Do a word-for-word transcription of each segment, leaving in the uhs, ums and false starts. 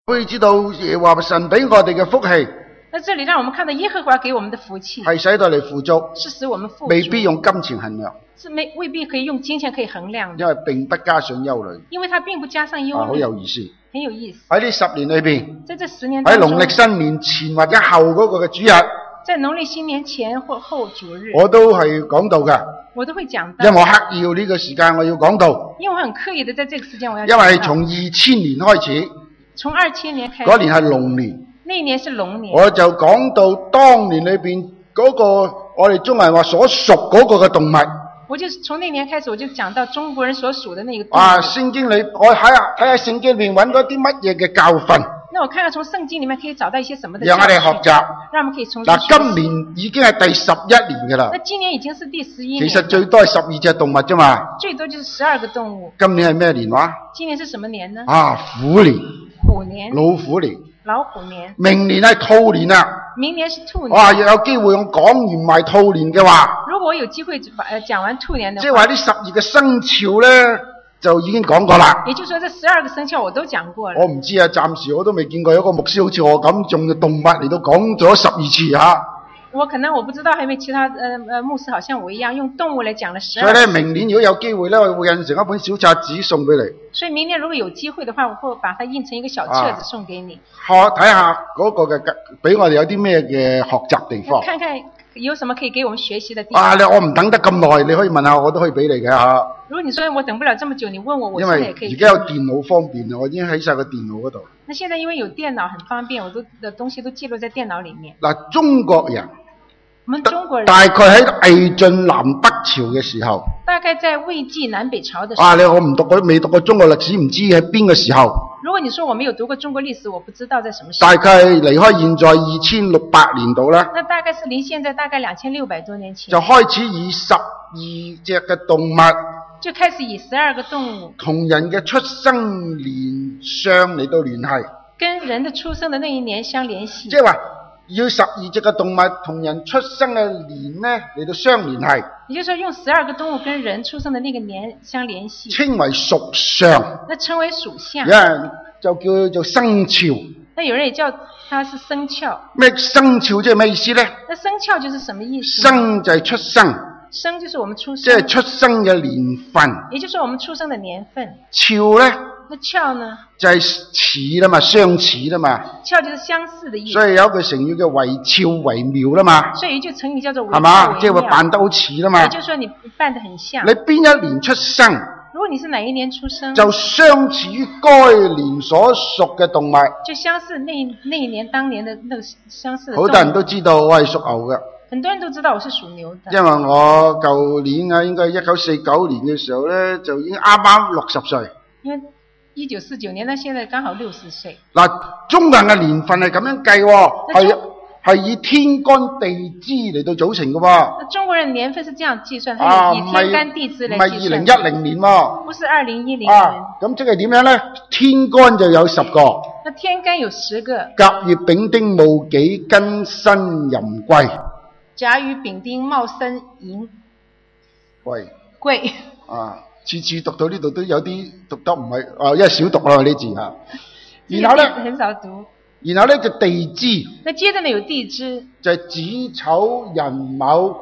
可以知道耶和華神俾我哋嘅福氣， 那這裡讓我們看到耶和華給我們的福氣， 係使到你富足， 是使我們富足， 未必用金錢衡量， 是沒未必可以用金錢可以衡量的， 因為並不加上憂慮。 因為它並不加上憂慮， 啊，好有意思。 很有意思。 喺呢十年裏邊， 在這十年當喺中， 農曆新年前或者後嗰個嘅主日， 在農曆新年前或後主日， 我都係講道嘅， 我都會講到， 因為我刻意要呢個時間我要講道， 因為我很刻意的在這個時間我要講道， 因為係從二千年開始， 從二千年開始， 嗰年係龍年， 那一年是龍年， 我就講到當年裏邊嗰個我哋中國人話所屬嗰個嘅動物。 我就從那年開始，我就講到中國人所屬的那個動物。 啊，聖經裏我睇下睇下聖經裏面揾到啲乜嘢嘅教訓。 那我看看從聖經裡面可以找到一些什麼的教訓， 讓我哋學習。 讓我們可以從嗱， 今年已經係第十一年㗎啦。 那今年已經是第十一年。 其實最多係十二隻動物啫嘛。 最多就是十二個動物。 今年係咩年話？ 今年是什麼年呢？ 啊，虎年。 虎年。 老虎年。 老虎年。 明年係兔年啊。 明年是兔年。 哇！有機會我講完埋兔年嘅話， 如果我有機會呃講完兔年的話， 即係話呢十二個生肖咧就已經講過啦。 也就是說，這十二個生肖我都講過了。 我唔知啊，暫時我都未見過有一個牧師好似我咁用嘅動物嚟到講咗十二次嚇。 我可能我不知道，還有沒有其他呃呃牧師好像我一樣用動物來講了十二。 所以咧，明年如果有機會咧，我會印成一本小冊子送俾你。 所以明年如果有機會的話，我會把它印成一個小冊子送給你。 學睇下嗰個嘅，俾我哋有啲咩嘅學習地方。 看看有什麼可以給我們學習的地方。 啊，你我唔等得咁耐，你可以問下我，都可以俾你嘅嚇。 如果你說我等不了這麼久，你問我，我現在也可以。 因為而家有電腦方便，我已經喺晒個電腦嗰度。 那現在因為有電腦很方便，我都的東西都記錄在電腦裡面。 嗱，中國人。 我們中國人大概喺魏晉南北朝嘅時候， 大概在魏晉南北朝的時候。 啊，你我唔讀過，未讀過中國歷史，唔知喺邊個時候。 如果你說我沒有讀過中國歷史，我不知道在什麼時候。大概離開現在二千六百年度啦。 那大概是離現在大概兩千六百多年前。 就開始以十二隻嘅動物， 就開始以十二個動物同人嘅出生年相嚟到聯繫， 跟人的出生的那一年相聯繫。 即係話。要十二隻嘅動物同人出生嘅年呢嚟到相聯繫， 也就是說用十二個動物跟人出生的那個年相聯繫， 稱為屬相。 那稱為屬相。 有人就叫做生肖。 那有人也叫它是生肖。 咩生肖即係咩意思呢？ 那生肖就是什麼意思？ 生就係出生， 生就是我們出生， 即係出生嘅年份， 也就是我們出生的年份。 肖呢？ 那肖呢？ 就係似啦嘛，相似啦嘛。 肖就是相似的意思。 所以有一句成語叫惟肖惟妙啦嘛。 所以有一句成語叫做惟肖惟妙。 係嘛？即係會扮得好似啦嘛。 也就是說你扮得很像。 你邊一年出生？ 如果你是哪一年出生， 就相似於該年所屬嘅動物。 就相似那那一年當年的那個相似的。 好多人都知道我係屬牛嘅。 很多人都知道我是屬牛的。 因為我舊年啊，應該一九四九年嘅時候咧，就已經啱啱六十歲。 因為一九四九年，那現在剛好六十歲。 嗱，中國人嘅年份係咁樣計喎，係係以天干地支嚟到組成嘅喎。 中國人年份是這樣計算，係以天干地支嚟計算。 唔係二零一零年喎。 不是二零一零年。 啊，咁即係點樣咧？天干就有十個。 那天干有十個。 甲乙丙丁戊己庚辛壬癸。 甲乙丙丁戊辛壬癸。 癸。啊。 次次讀到呢度都有啲讀得唔係，啊，因為少讀咯呢字嚇。然後咧， 很少讀。 然後咧就地支。 那接着呢有地支。就係子丑寅卯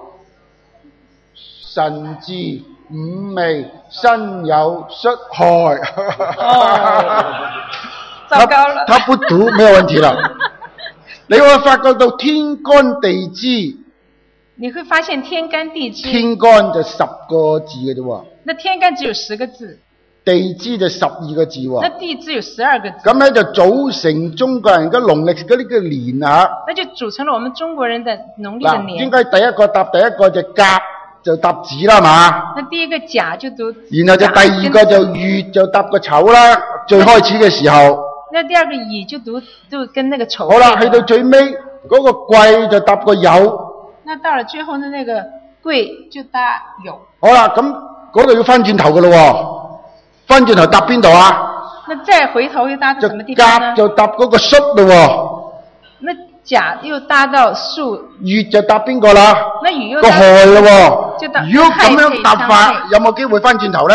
辰巳午未申酉戌亥。 哦，糟糕了。 他不讀沒有問題了。你會發覺到天干地支。 你會發現天干地支。 天干就十個字嘅啫喎。 那天干只有十個字， 地支就十二個字喎。 那地支有十二個字。 咁咧就組成中國人嘅農曆嗰啲嘅年啊。 那就組成了我們中國人的農曆的年。 應該第一個答第一個就甲就答子啦嘛。 那第一個甲就讀。 然後就第二個就乙就答個丑啦。最開始嘅時候。 那第二個乙就讀就跟那個丑。 好啦，去到最尾嗰個癸就答個酉。 那到了最後的那個癸就答酉。好啦，咁。嗰度要翻轉頭嘅咯喎，翻轉頭搭邊度啊？ 那再回頭又搭到什麼地方呢？ 甲就搭嗰個戌咯喎。 那甲又搭到戌。乙就搭邊個啦？ 那乙又個亥咯喎。 就搭。 如果咁樣搭法，有冇機會翻轉頭咧？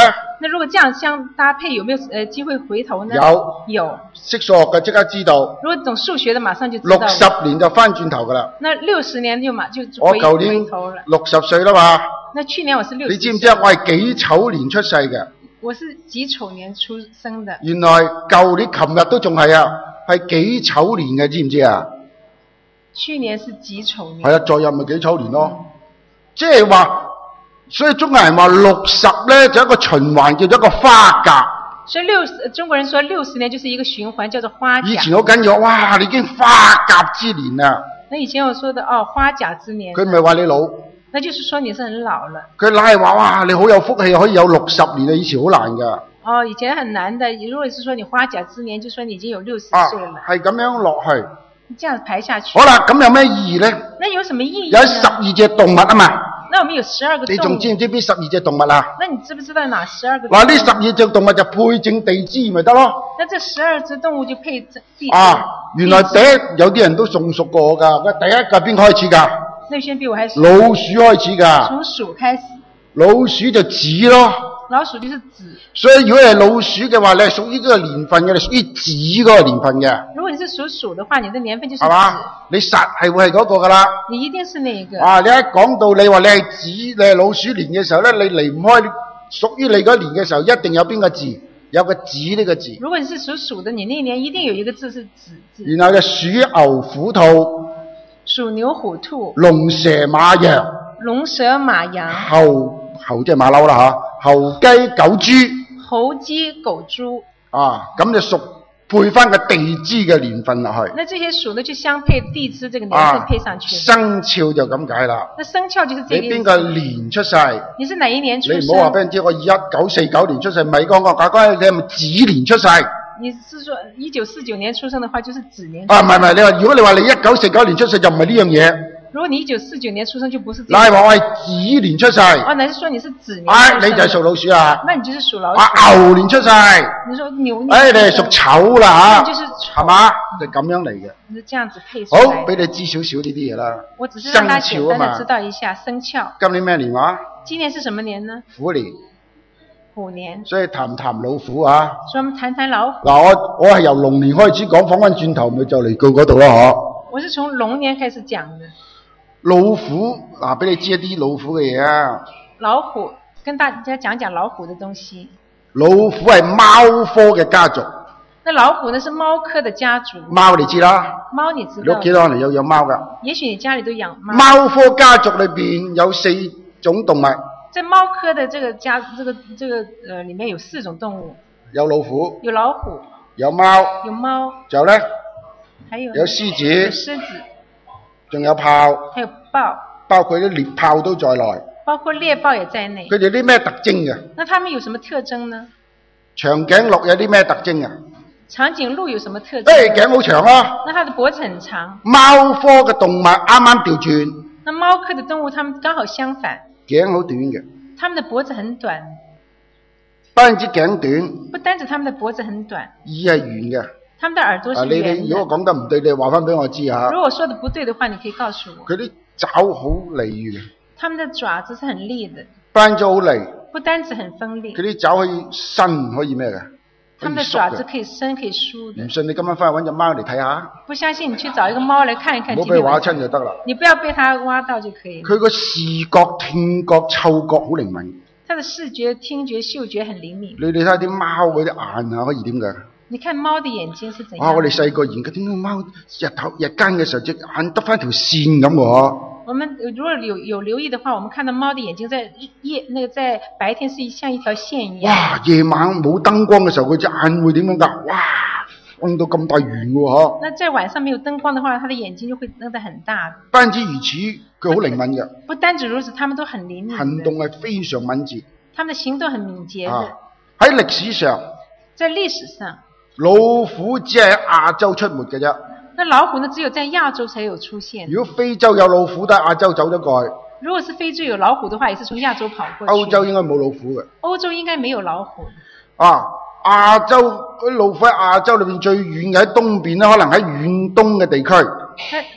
那如果這樣相搭配，有沒有呃機會回頭呢？ 有。 有。 識數學嘅即刻知道。 如果懂數學的，馬上就知道。 六十年就翻轉頭噶啦。 那六十年就馬就我回舊年回頭了。 六十歲啦嘛。 那去年我是六十。 你知唔知啊？我係己丑年出世嘅。 我是己丑年出生的。 原來舊年琴日都仲係啊，係己丑年嘅，知唔知啊？ 去年是己丑年。 係啊，昨日咪己丑年咯。即係話，所以中國人話六十咧就一個循環，叫做一個花甲。 所以六十，中國人說六十年就是一個循環，叫做花甲。 以前好緊要，哇！你已經花甲之年啦。 那以前我說的哦，花甲之年。 佢唔係話你老。 那就是說你是很老了。 佢乃係話哇，你好有福氣，可以有六十年啊！以前好難噶。 哦，以前很難的。如果是說你花甲之年，就說你已經有六十歲了。 係咁樣落去。 這樣排下去。 好啦，咁有咩意義咧？ 那有什麼意義？ 有十二隻動物啊嘛。 那我們有十二個動物。 你仲知唔知邊十二隻動物啊？ 那你知不知道哪十二個動物？ 嗱，呢十二隻動物就配正地支咪得咯。 那這十二隻動物就配正地支。 啊，原來第一有啲人都仲熟過我噶。第一個邊個開始噶？ 那先比我還熟。 老鼠開始噶。 從鼠開始。 老鼠就子咯。 老鼠就是子。所以如果係老鼠嘅話，你係屬於呢個年份嘅，你屬於子嗰個年份嘅。 如果你是屬鼠的話，你的年份就是子。 係嘛？你實係會係嗰個噶啦。 你一定是那一個。 啊！你一講到你話你係子，你係老鼠年嘅時候咧，你離唔開屬於你嗰年嘅時候，一定有邊個字？有個子呢個字。 如果你是屬鼠的，你那一年一定有一個字是子字。 然後就鼠牛虎兔。 鼠牛虎兔。 龍蛇馬羊。 龍蛇馬羊。 猴猴即係馬騮啦吓，猴雞狗豬。 猴雞狗豬。啊， 咁就屬配翻個地支嘅年份落去。 那這些屬呢就相配地支這個年份配上去。 啊、生肖就咁解啦。 那生肖就是這個。 你邊個年出世？ 你是哪一年出生？ 你唔好話俾人知我一九四九年出世，咪講我假講你係咪子年出世？ 你是說一九四九年出生的話，就是子年。 啊，唔係唔係，你話如果你話你一九四九年出世就唔係呢樣嘢。 如果你一九四九年出生就不是。 那係話我係子年出世。 哦，那是說你是子年。 哎，你就係屬老鼠啊。 那你就是屬老鼠。 啊，牛年出世。 你說牛年。 哎，你係屬丑啦吓。 那就是丑。係嘛？就咁樣嚟嘅。 你這樣子配出來。 好，俾你知少少呢啲嘢啦。 我只是讓大家簡單的知道一下生肖。 今年咩年話？ 今年是什麼年呢？ 虎年。 虎年。 所以談談老虎啊。 所以我們談談老虎。 嗱，我我係由龍年開始講，講翻轉頭咪就嚟到嗰度咯，嗬。 我是從龍年開始講的。 老虎，嗱，俾你知一啲老虎嘅嘢啊。 老虎，跟大家講講老虎的東西。 老虎係貓科嘅家族。 那老虎呢是貓科的家族。貓你知啦。 貓你知道。 你屋企可能有養貓噶。 也許你家裏都養貓。 貓科家族裏邊有四種動物。 在貓科的這個家，這個這個呃裏面有四種動物。 有老虎。 有老虎。 有貓。 有貓。 仲有咧？ 還有。 有獅子。 有獅子。 仲有豹， 還有豹， 包括啲獵豹都在內， 包括獵豹也在內。 佢哋啲咩特徵嘅？ 那它們有什麼特徵呢？ 長頸鹿有啲咩特徵啊？ 長頸鹿有什麼特徵？ 誒，頸好長啊！ 那它的脖子很長。 貓科嘅動物啱啱調轉。 那貓科的動物，它們剛好相反。 頸好短嘅。 它們的脖子很短。 不單止頸短。 不單止它們的脖子很短。 耳係圓嘅。 他們的耳朵是圓的。 你你如果講得唔對，你話翻俾我知吓。 如果我說的不對的話，你可以告訴我。 佢啲爪好利嘅。他們的爪子是很利的。 不單止好利。 不單止很鋒利。 佢啲爪可以伸，可以咩嘅？ 他們的爪子可以伸，可以梳的。 唔信你今晚翻去揾隻貓嚟睇下。不相信你去找一個貓嚟看一看。 唔好俾佢挖親就得啦。 你不要被它挖到就可以。佢個視覺、聽覺、嗅覺好靈敏。 它的視覺、聽覺、嗅覺很靈敏。 你哋睇下啲貓嗰啲眼啊，可以點㗎？ 你看貓的眼睛是怎樣？ 啊！我哋細個研究點解貓日頭日間嘅時候隻眼得翻條線咁喎。 我們如果有有留意的話，我們看到貓的眼睛在夜那個在白天是像一條線一樣。 哇！夜晚冇燈光嘅時候，佢隻眼會點樣㗎？哇！放到咁大圓喎嗬。 那在晚上沒有燈光的話，它的眼睛就會瞪得很大。 不單止如此，佢好靈敏嘅。 不單止如此，它們都很靈敏。 行動係非常敏捷。 它們的行動很敏捷的。 喺歷史上。 在歷史上。 老虎只係喺亞洲出沒嘅啫。 那老虎呢？只有在亞洲才有出現。 如果非洲有老虎，都係亞洲走咗過去。 如果是非洲有老虎的話，也是從亞洲跑過去。 歐洲應該冇老虎嘅。 歐洲應該沒有老虎。 啊，亞洲嗰啲老虎喺亞洲裏邊最遠嘅喺東邊啦，可能喺遠東嘅地區。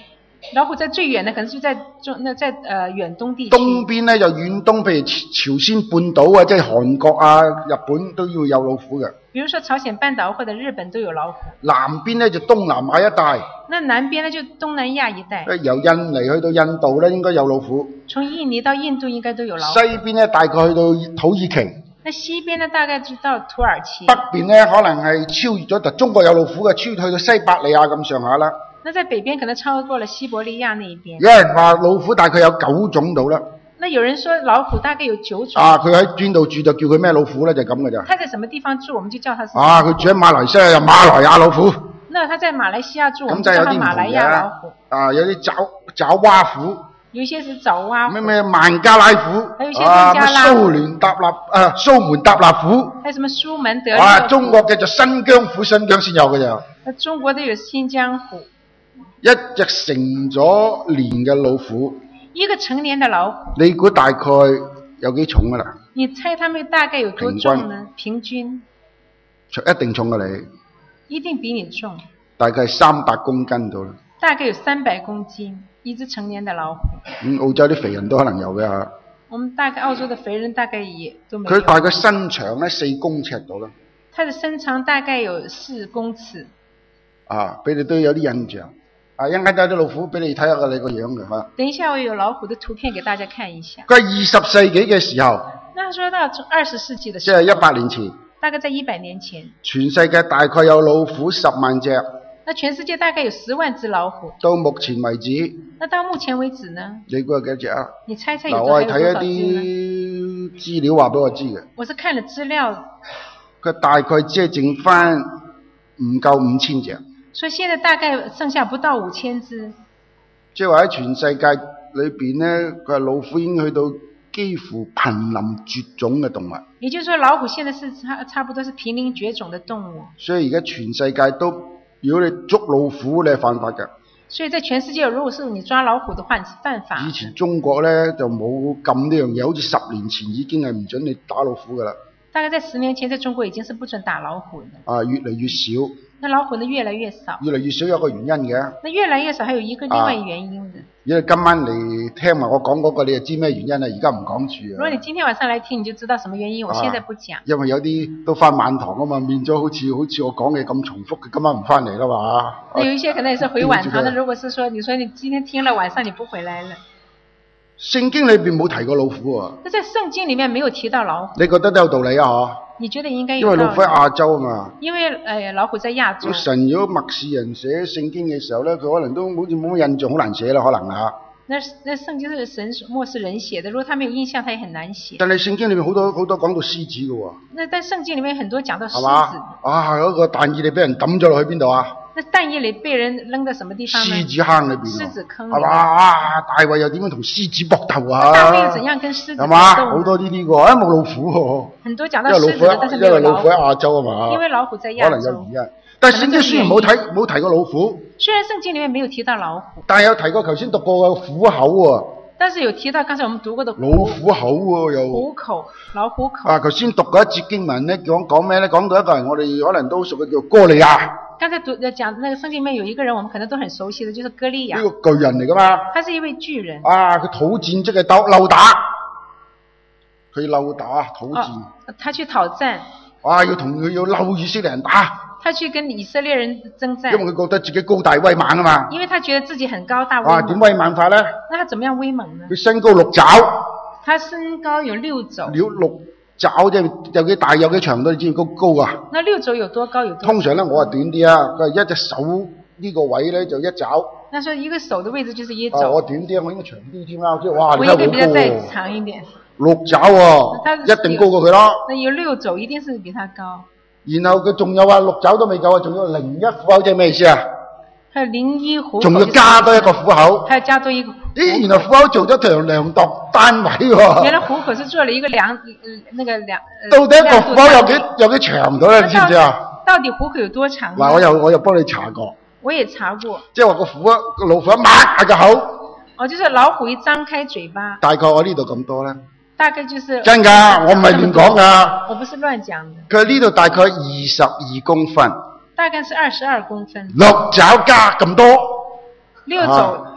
老虎在最遠的可能是在中，那在呃遠東地區。 東邊咧就遠東，譬如朝鮮半島啊，即係韓國啊、日本都要有老虎嘅。 比如說朝鮮半島或者日本都有老虎。 南邊咧就東南亞一帶。 那南邊呢就東南亞一帶。 由印尼去到印度咧應該有老虎。 從印尼到印度應該都有老虎。 西邊咧大概去到土耳其。 那西邊呢大概就到土耳其。 北邊咧可能係超越咗，就中國有老虎嘅，超越去到西伯利亞咁上下啦。 那在北邊可能超過了西伯利亞那一邊。 有人話老虎大概有九種到啦。 那有人說老虎大概有九種。 啊，佢喺邊度住就叫佢咩老虎咧，就咁嘅咋。 他在什麼地方住，我們就叫他。 啊，佢住喺馬來西亞，馬來亞老虎。 那他在馬來西亞住，我們就叫他馬來亞老虎。 啊，有啲爪爪哇虎。 有些是爪哇虎。 咩咩孟加拉虎。 還有一些孟加拉虎。 蘇聯達臘啊，蘇門答臘虎。 還有什麼蘇門答臘虎。 啊，中國嘅就新疆虎，新疆先有嘅咋。 那中國都有新疆虎。 一隻成咗年嘅老虎， 一個成年的老虎， 你估大概有幾重㗎啦？ 你猜他們大概有多重呢？平均？ 一定重過你， 一定比你重。 大概三百公斤到啦。 大概有三百公斤，一隻成年的老虎。 咁、嗯、澳洲啲肥人都可能有嘅嚇。 我們大概澳洲的肥人大概也都沒有。 佢大概身長咧四公尺到啦。 它的身長大概有四公尺。 啊，俾你都有啲印象。啊，一陣間帶啲老虎俾你睇下你個樣嘅嚇。 等一下我有老虎的圖片給大家看一下。 佢係二十世紀嘅時候。 那說到二十世紀的時候。 即係一百年前。 大概在一百年前。 全世界大概有老虎十萬隻。 那全世界大概有十萬隻老虎。 到目前為止。 那到目前為止呢？ 你估有幾多隻啊？ 你猜猜有多少隻呢？嗱，我係睇一啲資料話俾我知嘅。 我是看了資料。 佢大概只係剩翻唔夠五千隻。 所以現在大概剩下不到五千隻。 即係話喺全世界裏邊咧，佢話老虎已經去到幾乎瀕臨絕種嘅動物。也就是說，老虎現在是差差不多是瀕臨絕種的動物。所以而家全世界都，如果你捉老虎，你係犯法㗎。所以在全世界，如果是你抓老虎的話，你是犯法。以前中國咧就冇禁呢樣嘢，好似十年前已經係唔准你打老虎㗎啦。大概在十年前，在中國已經是不准打老虎的。啊，越嚟越少。那老虎呢，越來越少。越嚟越少有個原因嘅。那越來越少，還有一個另外原因的。如果你今晚嚟聽埋我講嗰個，你就知咩原因啦。而家唔講住。如果你今天晚上來聽，你就知道什麼原因。我現在不講。啊、因為有啲都翻晚堂啊嘛，變咗好似好似我講嘅咁重複，佢今晚唔翻嚟啦嘛。那有一些可能也是回晚堂的。如果是說，你說你今天聽了晚上你不回來了。聖經裏邊冇提過老虎啊。那在聖經裏面沒有提到老虎。你覺得都有道理啊？嗬？你覺得應該有道理？因為老虎喺亞洲啊嘛。因為誒、呃、老虎在亞洲。神如果默示人寫聖經嘅時候咧，佢可能都好似冇乜印象，好難寫啦，可能啊。那那聖經是神默示人寫的，如果他沒有印象，他也很難寫。但係聖經裏面好多好多講到獅子嘅喎。那但聖經裏面很多講到獅子。係嘛？啊，嗰個但以理俾人抌咗落去邊度啊？那但以理被人扔到什麼地方呢？獅子坑裏邊。獅子坑。係嘛？啊，大衛又點樣同獅子搏鬥啊？大衛又怎樣跟獅子搏鬥？係嘛？好多呢啲喎，啊冇老虎喎。很多講到獅子的，但是沒有老虎。因為老虎喺亞洲啊嘛。因為老虎在亞洲。可能有原因。但係聖經雖然冇睇冇提過老虎。雖然聖經裏面沒有提到老虎。但係有提過頭先讀過嘅虎口喎。但是有提到剛才我們讀過的老虎口喎，又虎口老虎口。啊，頭先讀過一節經文咧，講講咩咧？講到一個人，我哋可能都熟嘅叫歌利亞。剛才讀講那個聖經裏面有一個人，我們可能都很熟悉的，就是歌利亞。呢個巨人嚟噶嘛？他是一位巨人。啊，佢討戰即係鬥溜打，佢溜打討戰。哦，他去討戰。啊，要同佢要溜以色列人打。他去跟以色列人征戰，因為佢覺得自己高大威猛啊嘛。因為他覺得自己很高大威猛。啊，點威猛法咧？那他怎麼樣威猛呢？佢身高六肘。他身高有六肘。六六肘即係有幾大有幾長都你知唔知高高啊？那六肘有多高有多高？通常咧我係短啲啊，佢係一隻手呢個位咧就一肘。那說一個手的位置就是一肘。啊，我短啲，我應該長啲添啦，即係哇！我應該比較再長一點。六肘喎，一定高過佢咯。那有六肘，一定是比他高。然後佢仲有話六肘都未夠啊，仲有零一虎口，即係咩意思啊？係零一虎口，仲要加多一個虎口。係加多一個。咦，原來虎口做咗條量度單位喎。原來虎口是做了一個量，那個量。到底一個虎口有幾有幾長到咧？你知唔知啊？到底虎口有多長？嗱，我又我又幫你查過。我也查過。即係話個虎啊，個老虎一擘大個口。哦，就是老虎一張開嘴巴。大概我呢度咁多咧。大概就是真噶，我唔係亂講噶。我不是亂講的。佢呢度大概二十二公分。大概是二十二公分。六肘加咁多。六肘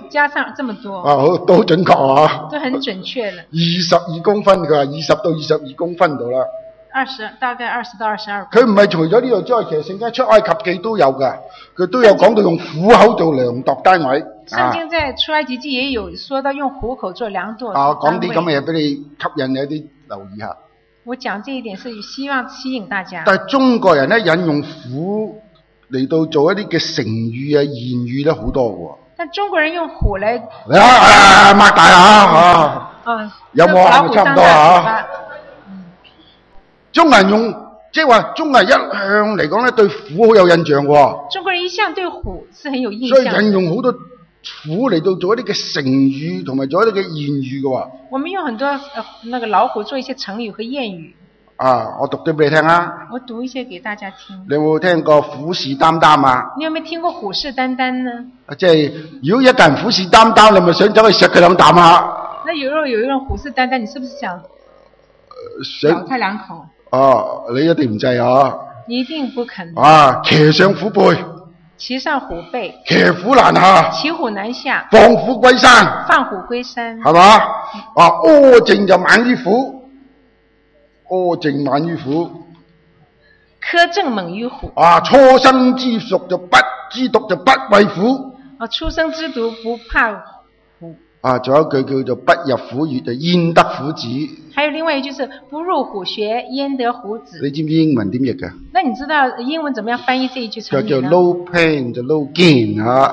加上這麼多。 啊，好都準確啊。 都很準確了。 二十二公分，佢話二十到二十二公分度啦。 二十，大概二十到二十二。 佢唔係除咗呢度之外，其實聖經出埃及記都有㗎，佢都有講到用虎口做量度單位。 聖經在出埃及記也有說到用虎口做量度。 啊，講啲咁嘅嘢俾你吸引你一啲留意下。 我講這一點是希望吸引大家。 但係中國人咧引用虎嚟到做一啲嘅成語啊、言語咧好多喎。但中國人用虎嚟啊啊擘大啊啊！有冇啊？差唔多啊。中國人用即係話，中國人一向嚟講咧對虎好有印象喎。中國人一向對虎是很有印象。所以引用好多虎嚟到做一啲嘅成語，同埋做一啲嘅諺語嘅喎。我們用很多呃那個老虎做一些成語和諺語。啊，我讀啲俾你聽啊。我讀一些給大家聽。你有冇聽過虎視眈眈啊？你有冇聽過虎視眈眈呢？即係如果一個人虎視眈眈，你咪想走去錫佢兩啖啊？那如果有一個人虎視眈眈，你是不是想咬他兩口？哦，你一定唔制啊！你一定不肯。啊，騎上虎背。騎上虎背。騎虎難下。騎虎難下。放虎歸山。放虎歸山。係嘛？啊，柯靖就猛於虎。柯靖猛於虎。柯靖猛於虎。啊，初生之犢就不之犢就不畏虎。啊，初生之犢不怕虎。啊，仲有一句叫做不入虎穴就焉得虎子。還有另外一句是不入虎穴焉得虎子。你知唔知英文點譯㗎？那你知道英文怎麼樣翻譯這一句成語呢？就叫 no pain 就 no gain 嚇。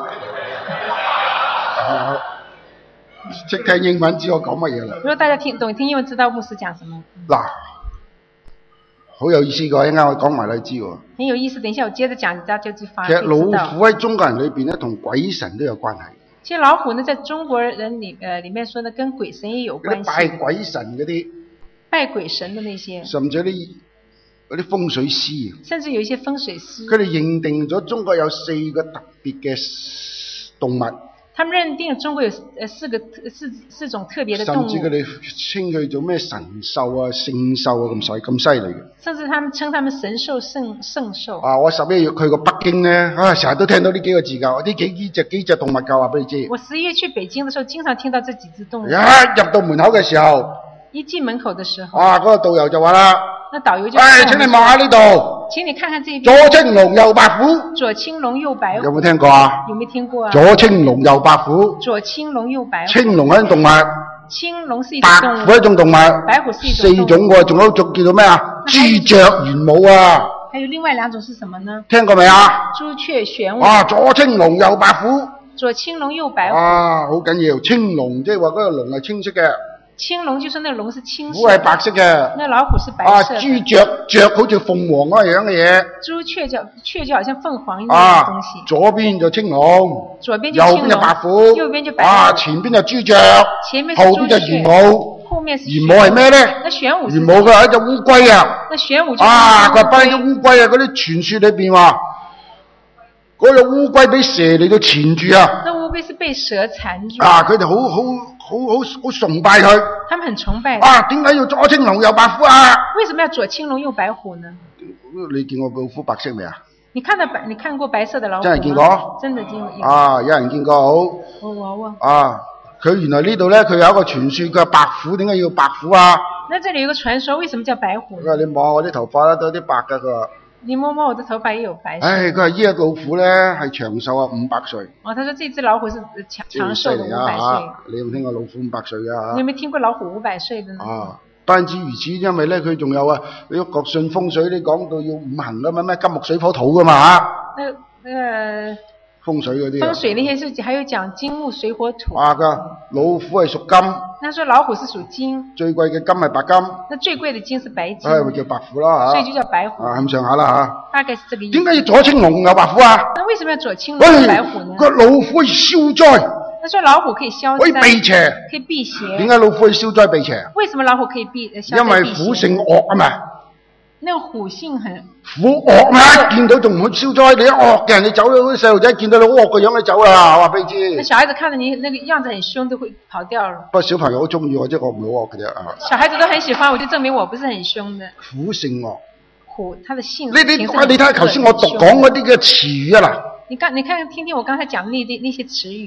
識聽英文知我講乜嘢啦？如果大家聽懂聽英文，知道牧師講什麼？嗱，好有意思㗎，一陣間我講埋你知喎。很有意思，等一下我接着講，大家就發現。其實老虎喺中國人裏邊咧，同鬼神都有關係。其實老虎呢，在中國人裏呃裏面說呢，跟鬼神也有關係。拜鬼神嗰啲，拜鬼神的那些，甚至啲嗰啲風水師，甚至有一些風水師，佢哋認定咗中國有四個特別嘅動物。他們認定中國有呃四個四四種特別的動物。甚至佢哋稱佢做咩神獸啊、聖獸啊咁犀咁犀利嘅。甚至他們稱他們神獸、聖聖獸。啊！我十一月去過北京咧，啊，成日都聽到呢幾個字㗎，呢幾幾隻幾隻動物㗎，話俾你知。我十一月去北京嘅時候，經常聽到這幾隻動物。一入到門口嘅時候，一進門口嘅時候，啊，嗰個導遊就話啦。那導遊就，哎，請你望下呢度。請你看看這邊。左青龍右白虎。左青龍右白虎。有冇聽過啊？有冇聽過啊？左青龍右白虎。左青龍右白虎。青龍係一種動物。青龍是一種動物。白虎係一種動物。白虎是一種動物。四種喎，仲有一種叫做咩啊？朱雀玄武啊。還有另外兩種是什麼呢？聽過未啊？朱雀玄武。啊，左青龍右白虎。左青龍右白虎。啊，好緊要，青龍即係話嗰個龍係青色嘅。青龍就是那個龍是青色，虎係白色嘅，那老虎是白色的。啊，朱雀雀好似鳳凰嗰樣嘅嘢。朱雀就雀就好像鳳凰一樣嘅東西。啊，左邊就青龍，左邊就青龍，右邊就白虎，右邊就白虎。啊，前邊就朱雀，前面是朱雀，後邊就玄武，後面是玄武係咩咧？那玄武，玄武佢係一隻烏龜啊。那玄武就啊，佢係隻烏龜啊！嗰啲傳說裏邊話，嗰隻烏龜俾蛇嚟到纏住啊。那烏龜是被蛇纏住。啊，佢哋好好。好好好崇拜佢，他們很崇拜。啊，點解要左青龍右白虎啊？為什麼要左青龍右白虎呢？你見過老虎白色未啊？你看到白，你看過白色的老虎？真係見過？真的見過。啊，有人見過好。我我我。啊，佢原來呢度咧，佢有一個傳說，佢係白虎，點解要白虎啊？那這裏有個傳說，為什麼叫白虎？佢話你望我啲頭髮咧，都有啲白噶，佢話。你摸摸我的頭髮也有白色。唉，佢話呢隻老虎咧係長壽啊，五百歲。哦，他說這隻老虎是長長壽的五百歲。你有冇聽過老虎五百歲啊？你有冇聽過老虎五百歲的呢？啊，不單止如此，因為咧佢仲有啊，你國信風水你講到要五行噶嘛，咩金木水火土噶嘛吓。那那個。風水嗰啲。風水那些是還有講金木水火土。啊噶，老虎係屬金。他說老虎是屬金。最貴嘅金係白金。那最貴的金是白金。唉，咪叫白虎啦吓。所以就叫白虎。啊，咁上下啦吓。大概是這個意思。點解要左青龍右白虎啊？那為什麼要左青龍右白虎呢？個老虎可以消災。他說老虎可以消災。可以避邪。可以避邪。點解老虎可以消災避邪？為什麼老虎可以避消災避邪？因為虎性惡啊嘛。那個虎性很虎惡嘛，見到仲唔去消災？你一惡嘅人，你走咗，啲細路仔見到你惡個樣，你走啦，話俾你知。那小孩子看到你那個樣子很凶，都會跑掉了。不過小朋友好中意我，即係我唔好惡嘅啫啊。小孩子都很喜歡我，就證明我不是很凶的。虎性惡，虎，他的性。呢啲，你睇下頭先我讀講嗰啲嘅詞語啊嗱。你剛，你看，聽聽我剛才講的那啲那些詞語。大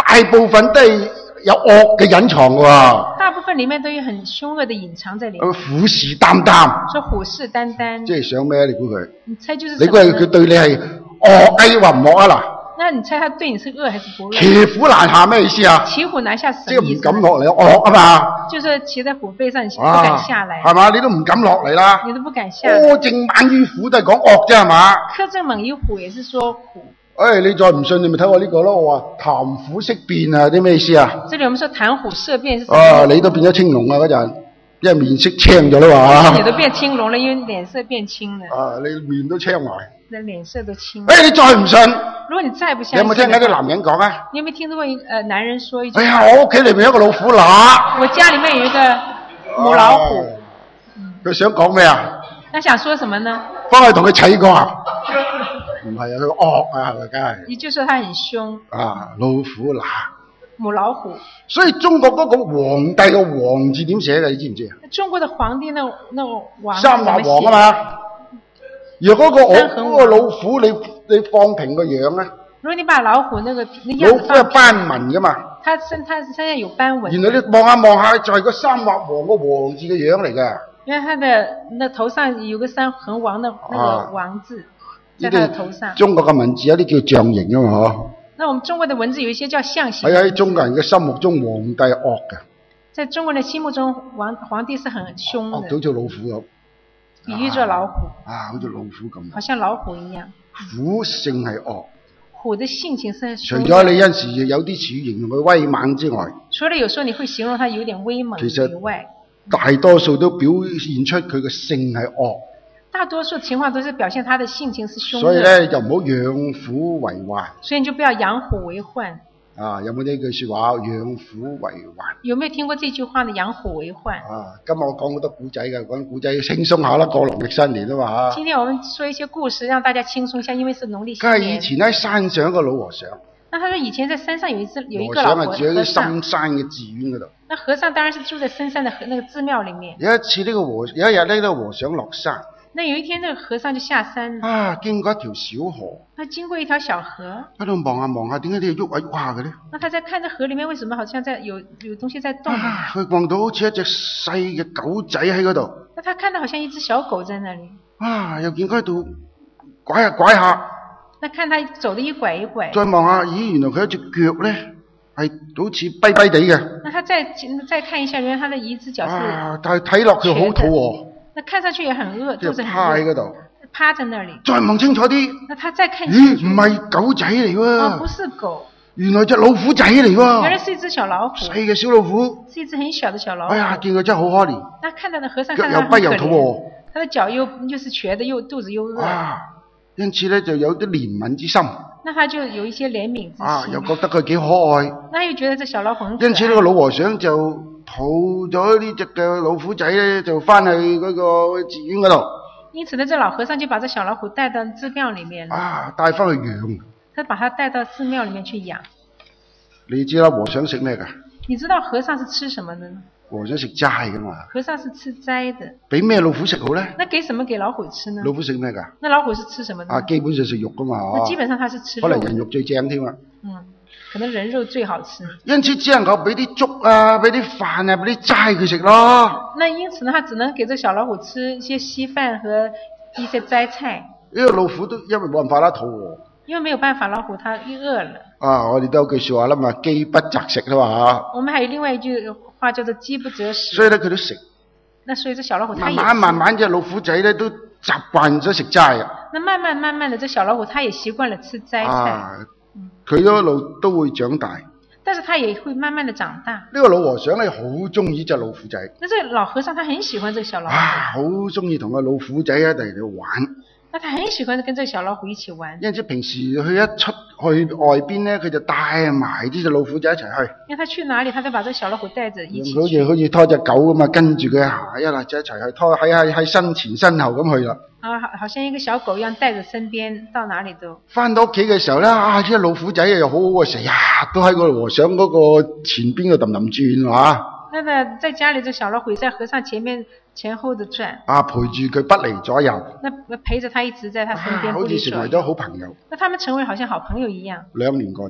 部分都係有惡嘅隱藏喎。 大部分裡面都有很兇惡的隱藏在裡面。 虎視眈眈。 說虎視眈眈。即係想咩？你估佢？ 你猜就是。 你估佢對你係惡啊，話唔惡啊嗱？ 那你猜他對你是惡還是不惡？ 騎虎難下咩意思啊？ 騎虎難下什麼意思？ 即係唔敢落嚟惡啊嘛。 就是騎在虎背上，你不敢下來。 係嘛？你都唔敢落嚟啦。 你都不敢下來。 柯正猛於虎都係講惡啫係嘛？ 柯正猛於虎也是說虎。 誒，你再唔信，你咪睇我呢個咯。我話談虎色變啊，啲咩意思啊？ 這裡我們說談虎色變是。 啊，你都變咗青龍啊嗰陣，因為面色青咗啦嘛。 你都變青龍了，因為臉色變青了。 啊，你面都青埋。 你臉色都青。 誒，你再唔信？ 如果你再不相信， 你有冇聽緊啲男人講啊？ 你有冇聽到過一呃男人說一句？ 哎呀，我屋企裏面有一個老虎乸。 我家裡面有一個母老虎。 佢、啊、想講咩啊？ 他想說什麼呢？ 翻去同佢砌過啊？唔係啊，佢惡啊，係咪梗係？ 你就說他很凶。 啊，老虎乸。 母老虎。 所以中國嗰個皇帝嘅皇字點寫嘅？你知唔知啊？ 中國的皇帝那個、那個王。 三畫王啊嘛。如果、那個我嗰、那個老虎你你放平個樣咧？如果你把老虎那個那樣老虎係斑紋噶嘛？它身它身上有斑紋。原來你望下望下就係個三畫王個王字嘅樣嚟嘅。因為它的那頭上有個三橫王的那個王字，在它的頭上。中國嘅文字有啲叫象形啊嘛嗬。那我們中國的文字有一些叫象形。喺喺中國人嘅心目中，皇帝係惡嘅。在中國人心目中，皇皇帝是很兇的。惡到好似老虎咁。比喻作老虎啊，好似老虎咁，好像老虎一樣。虎性係惡，虎的性情是除咗你有時有啲詞形容佢威猛之外，除了有時候你會形容它有點威猛以外，大多數都表現出佢嘅性係惡。大多數情況都是表現他的性情是兇。所以咧就唔好養虎為患。所以你就不要養虎為患。啊，有冇呢句說話？養虎為患。有沒有聽過這句話呢？養虎為患。啊，今日我講好多古仔嘅，講古仔輕鬆下啦，過農曆新年啊嘛。今天我們說一些故事，讓大家輕鬆一下，因為是農曆新年。梗係以前喺山上一個老和尚。那他說以前在山上有一次有一個老和尚。和尚係住喺深山嘅寺院嗰度。那和尚當然是住在深山的那個寺廟裏面。有一次呢個和有一日呢個和尚落山。那有一天，這個和尚就下山啊，經過一條小河。他經過一條小河，喺度望下望下，點解啲嘢喐下喐下嘅咧？那他在看這河裏面，為什麼好像在有有東西在動？啊，佢望到好似一隻細嘅狗仔喺嗰度。那他看到好像一隻小狗在那裡。啊，又見佢喺度拐下拐下。那看他走得一拐一拐。再望下，咦，原來佢一隻腳咧係好似跛跛地嘅。那他再再看一下，原來他的一隻腳是。啊，但係睇落佢好肚餓。那看上去也很餓，肚子很餓。趴喺嗰度，趴在那裡。再望清楚啲，那他再看清楚。咦，唔係狗仔嚟喎。哦，不是狗。原來隻老虎仔嚟喎。原來是一隻小老虎。細嘅小老虎。是一隻很小的小老虎。哎呀，見佢真係好可憐。那看到的和尚看到他很可憐。腳又跛又肚餓。他的腳又又是瘸的，又肚子又餓。啊，因此咧就有啲憐憫之心。那他就有一些憐憫之心。啊，又覺得佢幾可愛。那又覺得這小老虎很可愛。因此呢個老和尚就抱咗呢隻嘅老虎仔咧，就翻去嗰個寺院嗰度。因此呢，這老和尚就把這小老虎帶到寺廟裏面。啊，帶翻去養。他把它帶到寺廟裏面去養。你知啦，和尚食咩噶？你知道和尚是吃什麼的呢？和尚食齋噶嘛。和尚是吃齋的。俾咩老虎食好咧？那給什麼給老虎吃呢？老虎食咩噶？那老虎是吃什麼呢？啊，基本上食肉噶嘛。那基本上它是吃肉。可能人肉最正添啊。嗯。可能人肉最好吃，因此只能夠俾啲粥啊，俾啲飯啊，俾啲齋佢食咯。那因此呢，他只能給這小老虎吃一些稀飯和一些齋菜。呢個老虎都因為冇辦法啦，肚餓。因為沒有辦法，老虎它一餓了。啊，我哋都有句說話啦嘛，飢不擇食啦嘛。我們還有另外一句話叫做飢不擇食。所以咧，佢都食。那所以這小老虎它也慢慢慢慢，隻老虎仔咧都習慣咗食齋啊。那慢慢慢慢的，這小老虎它也習慣了吃齋菜。啊，佢一路都會長大，但是他也會慢慢的長大。呢個老和尚咧好中意隻老虎仔。那這個老和尚他很喜歡這個小老虎。啊，好中意同個老虎仔一齊嚟玩。那他很喜歡跟這個小老虎一起玩。因此平時佢一出去外邊咧，佢就帶埋呢隻老虎仔一齊去。因為他去哪裡，他都把這個小老虎帶着一起去。好似好似拖隻狗咁啊，跟住佢行一啦，就一齊去拖喺喺喺身前身後咁去啦。啊，好，好像一個小狗一樣帶着身邊，到哪裡都。翻到屋企嘅時候咧，啊，呢隻老虎仔又好好啊，成日都喺個和尚嗰個前邊度氹氹轉啊。那個在家裡，這小老虎在和尚前面前後的轉。啊，陪住佢不離左右。那陪着他一直在他身邊，啊，好似成為咗好朋友。那他們成為好像好朋友一樣。兩年過咗。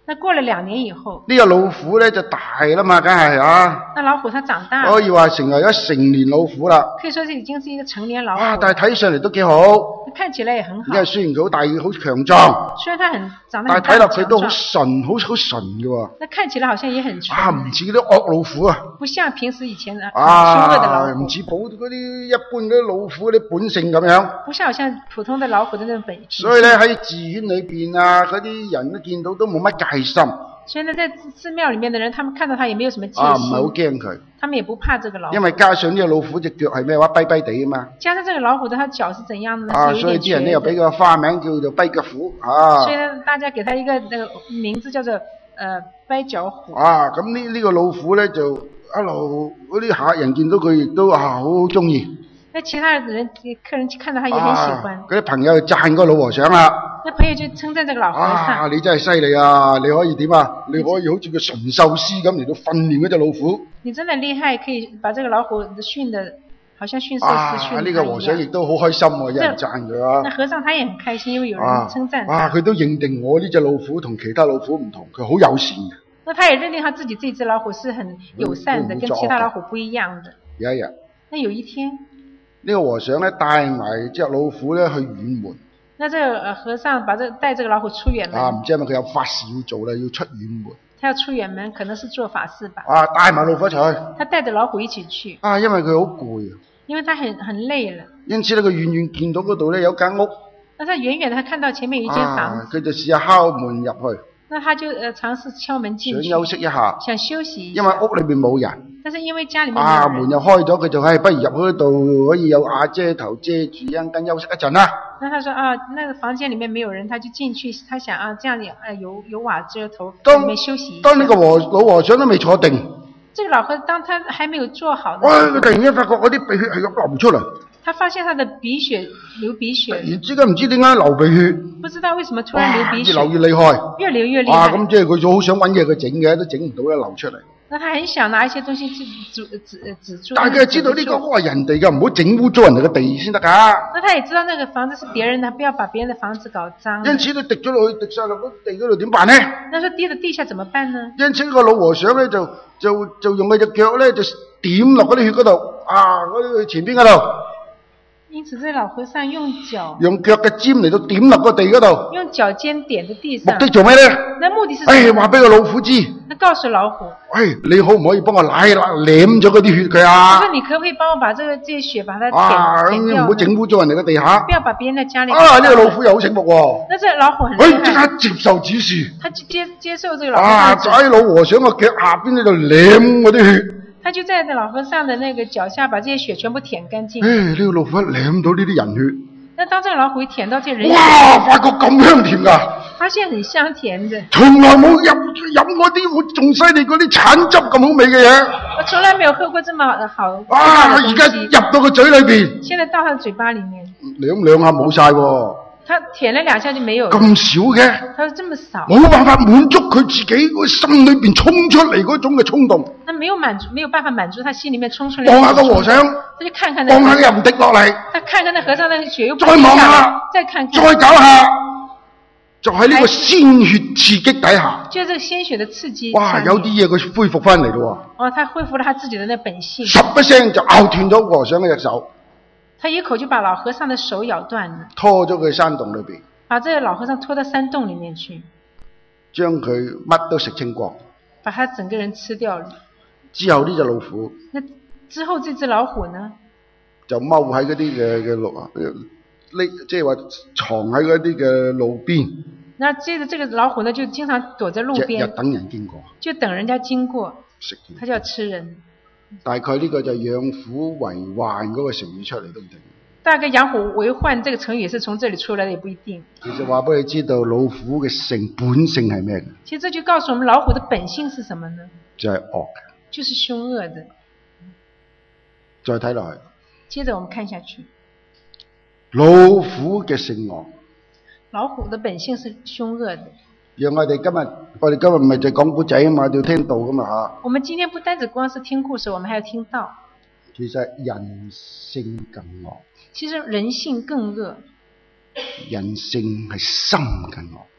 那過了兩年以後， 呢個老虎咧就大啦嘛，梗係啊。 那老虎它長大了， 可以話成為咗成年老虎啦。 可以說是已經是一個成年老虎。 啊，但係睇上嚟都幾好。 看起來也很好。 因為雖然佢好大好強壯， 雖然它很長得但很大， 係睇落佢都好純，好好純嘅喎。 那看起來好像也很純。 啊，唔似嗰啲惡老虎啊。 不像平時以前的兇惡的老虎。 唔似普嗰啲一般嗰啲老虎嗰啲本性咁樣。 不像好像普通的老虎的那種本性。 所以咧喺寺院裏邊啊，嗰啲人都見到都冇乜戒心。 所以呢，在寺廟裡面的人，他們看到他也沒有什麼戒心。 啊，唔係好驚佢。 他們也不怕這個老虎。 因為加上呢個老虎隻腳係咩話跛跛地啊嘛。 加上這個老虎的，它腳是怎樣的呢？ 啊，所以啲人呢又俾個花名叫做跛腳虎啊。 所以呢，大家給他一個那個名字叫做呃跛腳虎。 啊，咁呢呢個老虎咧就一路嗰啲客人見到佢亦都啊好好中意。 那其他人客人看到他也很喜歡。 嗰啲、啊、朋友就讚個老和尚啦。 那朋友就稱讚這個老和尚。 啊，你真係犀利啊！你可以點啊？你可以好似個馴獸師咁嚟到訓練嗰隻老虎。你真的厲害，可以把這個老虎訓得好像馴獸師訓。啊， 呢個和尚亦都好開心喎，有人讚佢啊。 那和尚他也很開心，因為有人稱讚他。 啊，佢都認定我呢隻老虎同其他老虎唔同，佢好友善嘅。 那他也認定他自己這隻老虎是很友善的，跟其他老虎不一樣的。 有一日。 那有一天。 呢個和尚咧帶埋隻老虎咧去遠門。 那這個和尚把這帶這個老虎出遠門。啊， 唔知係咪佢有法事要做啦，要出遠門。 他要出遠門，可能是做法事吧。 啊，帶埋老虎一齊去。 他帶着老虎一起去。 啊，因為佢好攰啊。 因為他很很累了。因此咧，佢遠遠見到嗰度咧有間屋。 那他遠遠的，他看到前面有一間房子。 佢、啊、就試下敲門入去。 那他就呃嘗試敲門進去。 想休息一下。 想休息一下。 因為屋裏邊冇人。 但是因為家裏面沒有人。 啊，門又開咗，佢就係不如入去嗰度可以有瓦遮頭遮住，一陣間休息一陣啦。那他說啊，那個房間裏面沒有人，他就進去，他想啊，這樣子啊有有瓦遮頭，裡面休息一下。 當呢個和老和尚都未坐定。 這個老和當他還沒有坐好。 哇！佢突然間發覺嗰啲鼻血係咁流出嚟。 他發現他的鼻血流鼻血。突然之間唔知點解流鼻血。 不知道為什麼突然流鼻血。 越流越厲害。 越流越厲害。 啊，咁即係佢就好想揾嘢佢整嘅，都整唔到咧，流出嚟。 那他很想拿一些東西去止止止住。 但係佢知道呢個屋係人哋嘅，唔好整污糟人哋嘅地先得噶。 那他也知道那個房子是別人的，不要把別人的房子搞髒。 因此你滴咗落去，滴晒落嗰地嗰度點辦呢？ 那說滴到地下怎麼辦呢？ 因此呢個老和尚咧就就就用佢隻腳咧就點落嗰啲血嗰度，啊嗰啲前邊嗰度。 因此，這老和尚用腳用腳嘅尖嚟到點落個地嗰度， 用腳尖點喺地上。目的做咩咧？ 那目的是？ 哎，話俾個老虎知。 那告訴老虎。 哎，你可唔可以幫我舐舐舐咗嗰啲血佢啊？ 他說：你可唔可以幫我把這個這些血把它舔啊， 舔掉？ 唔好整污咗人哋嘅地下。 不要把別人的家裏。 啊，呢、這個老虎又好醒目喎。 那這老虎很厲害。 哎，即刻接受指示。 他接接受這個老虎。 啊，就喺老和尚個腳下邊呢度舐嗰啲血。 他就在老和尚的那個腳下，把這些血全部舔乾淨。 哎，呢、這個老虎舐到呢啲人血。 那當這個老虎一舔到這人血， 哇！發覺咁香甜噶。 發現很香甜的。 從來冇飲飲嗰啲我仲犀利嗰啲橙汁咁好味嘅嘢。 我從來沒有喝過這麼好。 啊！而家入到個嘴裏邊。 現在到他的嘴巴裏面。 兩兩下冇晒喎。 他舔了兩下就沒有了。 咁少嘅？ 他說這麼少。 冇辦法滿足佢自己個心裏邊衝出嚟嗰種嘅衝動。 那沒有滿足，沒有辦法滿足他心裏面衝出來。 望下個和尚， 他就看看那。 望下又唔滴落嚟。 他看看那和尚那血又不。 再望下， 再看看。 再搞下，就喺呢個鮮血刺激底下。 就這個鮮血的刺激。 哇！有啲嘢佢恢復翻嚟咯喎。 哦，他恢復了他自己的那本性。 十一聲就咬斷咗和尚嘅隻手。 他一口就把老和尚的手咬斷了。 拖咗佢山洞裏邊。 把這個老和尚拖到山洞裏面去， 將佢乜都食清光， 把他整個人吃掉了。 之後呢隻老虎， 那之後這隻老虎呢， 就踎喺嗰啲嘅嘅路啊，呢即係話藏喺嗰啲嘅路邊。那接着這個老虎呢，就經常躲在路邊， 日日等人經過， 就等人家經過， 食他就要吃人。 大概呢個就養虎為患嗰個成語出嚟都唔定。 大概養虎為患這個成語也是從這裡出來的，也不一定。 其實話俾你知道，老虎嘅性本性係咩？ 其實這就告訴我們，老虎的本性是什麼呢？ 就係惡， 就是兇惡的。 再睇落去， 接着我們看下去， 老虎嘅性惡。 老虎的本性是兇惡的。 讓我哋今日，我哋今日唔係就講古仔啊嘛，要聽道噶嘛吓。 我們今天不單止光是聽故事，我們還要聽道。 其實人性更惡。 其實人性更惡， 人性係心更惡，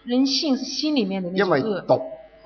人性是心裡面的那種惡。 因為毒，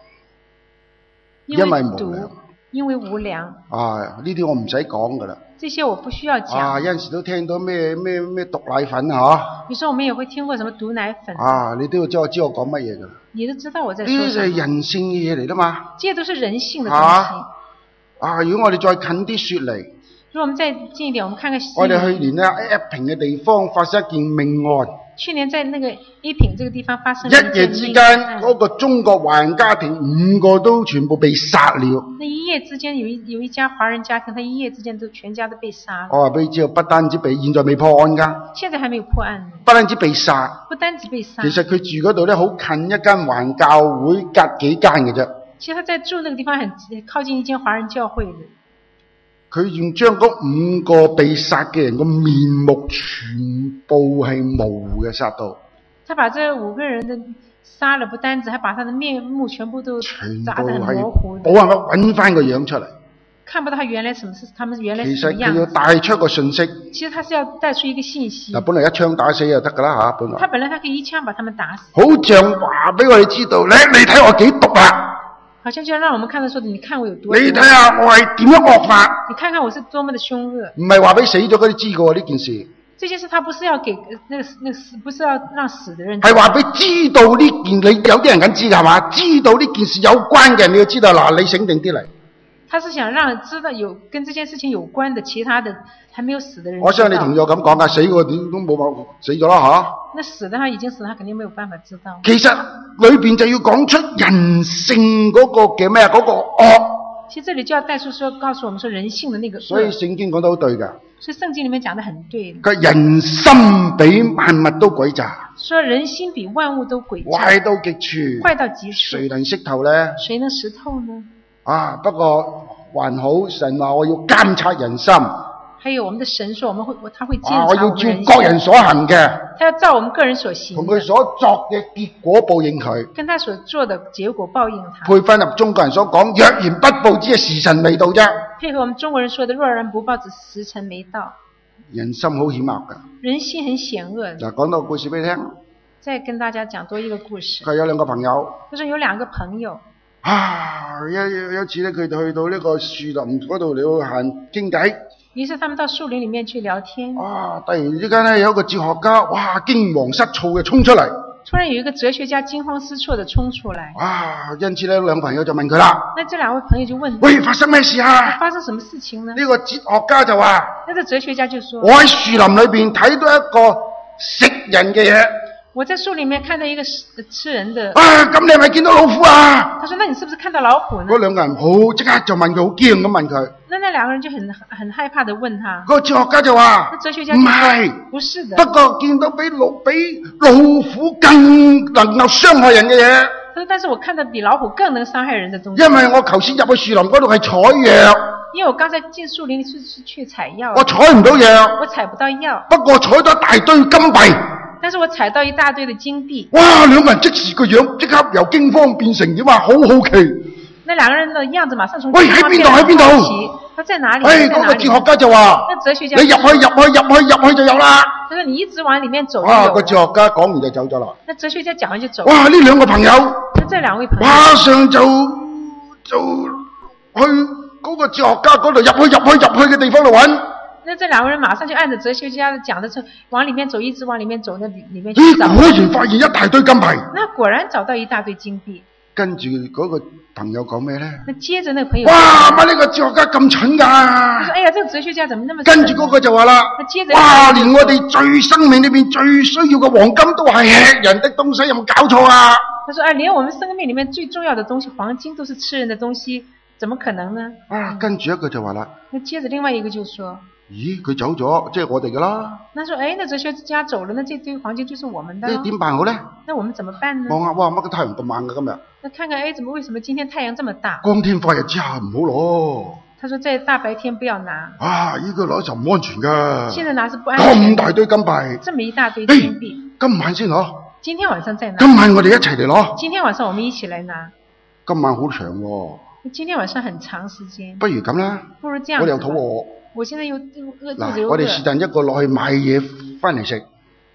因為毒，因為無良。 啊，呢啲我唔使講噶啦。 這些我不需要講。 啊，有陣時都聽到咩咩咩毒奶粉嚇。有時候我們也會聽過什麼毒奶粉。 啊，你都要知我知我講乜嘢噶啦。 你都知道我在說什麼。 呢啲係人性嘅嘢嚟啦嘛。這些都是人性的東西。啊， 啊如果我哋再近啲説嚟。 如果我們再近一點，我們看看。 我哋去年咧一平嘅地方發生一件命案。 去年在那個一品這個地方發生一夜之間，嗰個中國華人家庭五個都全部被殺了。 那一夜之間有一有一家華人家庭，他一夜之間都全家都被殺了。 我話俾你知，不單止被，現在未破案噶。 現在還沒有破案。 不單止被殺。 不單止被殺。 其實佢住嗰度咧，好近一間華人教會，隔幾間嘅啫。 其實他在住那個地方很靠近一間華人教會的。 佢仲將嗰五個被殺嘅人個面目全部係模糊嘅殺到。 他把這五個人的殺了，不單止，還把他的面目全部都砸得很模糊。 冇辦法揾翻個樣出嚟。 看不到他原來什麼是，他們原來其實佢要帶出個信息。 其實他是要帶出一個信息。 嗱，本來一槍打死就得噶啦吓，本來。 他本來他可以一槍把他們打死。 好像話俾我哋知道，你你睇我幾毒啊！ 好像就要讓我們看到說，你看我有多。 你睇下我係點樣惡法？ 你看看我是多麼的凶惡。 唔係話俾死咗嗰啲知噶呢件事。 這件事他不是要給那個那個死，不是要讓死的人。 係話俾知道呢件，你有啲人咁知噶係嘛？知道呢件事有關嘅，你要知道嗱，你醒定啲嚟。 他是想讓知道有跟這件事情有關的其他的還沒有死的人。 我相信你同我咁講噶，死個點都冇辦法死咗啦吓。 那死的他已經死了，他肯定沒有辦法知道。 其實裏邊就要講出人性嗰個嘅咩嗰個惡。 其實這裏就要帶出說，告訴我們說人性的那個惡。 所以聖經講得好對噶。 所以聖經裏面講得很對。 佢人心比萬物都詭詐。 說人心比萬物都詭詐。 壞到極處。 壞到極處。 誰能識透呢？ 誰能識透呢？ 啊，不過還好，神話我要監察人心。 還有我們的神說，我們會，他會監察我們人心。啊，我要照各人所行嘅。 他要照我們個人所行。同佢所作嘅結果報應佢。 跟他所做的結果報應他。 配翻入中國人所講，若然不報，只係時辰未到啫。 配合我們中國人說的，若然不報，只時辰沒到。 人心好險惡噶。人心很險惡。 嗱，講到個故事俾你聽。 再跟大家講多一個故事。 佢有兩個朋友。 就是有兩個朋友。 啊！有有有一次咧，佢哋去到呢個樹林嗰度嚟行傾偈。 於是他們到樹林裏面去聊天。啊！ 突然之間咧，有一個哲學家，哇，驚惶失措嘅衝出嚟。 突然有一個哲學家驚慌失措的衝出來。 啊！因此咧，兩個朋友就問佢啦。 那這兩位朋友就問： 喂，發生咩事啊？ 發生什麼事情呢？ 呢個哲學家就話： 那個哲學家就說： 我喺樹林裏邊睇到一個食人嘅嘢。 我在樹裏面看到一個吃人的。 啊，咁你係咪見到老虎啊？ 他說：那你是不是看到老虎呢？ 嗰兩個人好即刻就問佢，好驚咁問佢。 那那兩個人就很很害怕的問他。 嗰個哲學家就話： 哲學家唔係， 不是的。 不過見到比老比老虎更能夠傷害人嘅嘢。 他說：但是我看到比老虎更能傷害人的東西。 因為我頭先入去樹林嗰度係採藥。 因為我剛才進樹林去去去採藥。 我採唔到藥。 我採不到藥。 不過採到一大堆金幣。 但是我採到一大堆的金幣。 哇！兩個人即時個樣即刻由驚慌變成點啊？好好奇。那兩個人的樣子馬上從喂喺邊度喺邊度？ 他在哪裡？ 哎，嗰個哲學家就話： 那哲學家， 你入去入去入去入去就有啦。 他說：你一直往裡面走。 哇！個哲學家講完就走咗啦。 那哲學家講完就走。 哇！呢兩個朋友。 那這兩位朋友。 馬上就就去嗰個哲學家嗰度入去入去入去嘅地方度揾。 那這兩個人馬上就按着哲學家的講的，往裡面走，一直往裡面走，那裡面去找。 果然發現一大堆金幣。 那果然找到一大堆金幣。 跟住嗰個朋友講咩咧？ 那接着那個朋友。 哇！乜呢個哲學家咁蠢噶？ 他說：哎呀，這個哲學家怎麼那麼蠢？ 跟住嗰個就話啦。 那接着。 哇！連我哋最生命裏邊最需要嘅黃金都係吃人的東西，有冇搞錯啊？ 他說：哎，連我們生命裡面最重要的東西，黃金都是吃人的東西，怎麼可能呢？ 啊！跟住一個就話啦。 那接着另外一個就說。 咦，佢走咗，即係我哋噶啦。 那說，哎，那哲學家走了，那這堆黃金就是我們的。 那點辦好咧？ 那我們怎麼辦呢？ 望下，哇，乜個太陽咁猛噶今日？ 那看看，哎，怎麼為什麼今天太陽這麼大？ 光天化日之下唔好攞。 他說，在大白天不要拿。 啊，呢個攞就唔安全噶。 現在拿是不安全。 咁大堆金幣。 這麼一大堆金幣。 今晚先攞。 今天晚上再拿。 今晚我哋一齊嚟攞。 今天晚上我們一起來拿。 今晚好長喎。 今天晚上很長時間。 不如咁啦。 不如這樣。 我哋又肚餓。 我現在又餓，肚子又餓。 我哋是但一個落去買嘢翻嚟食。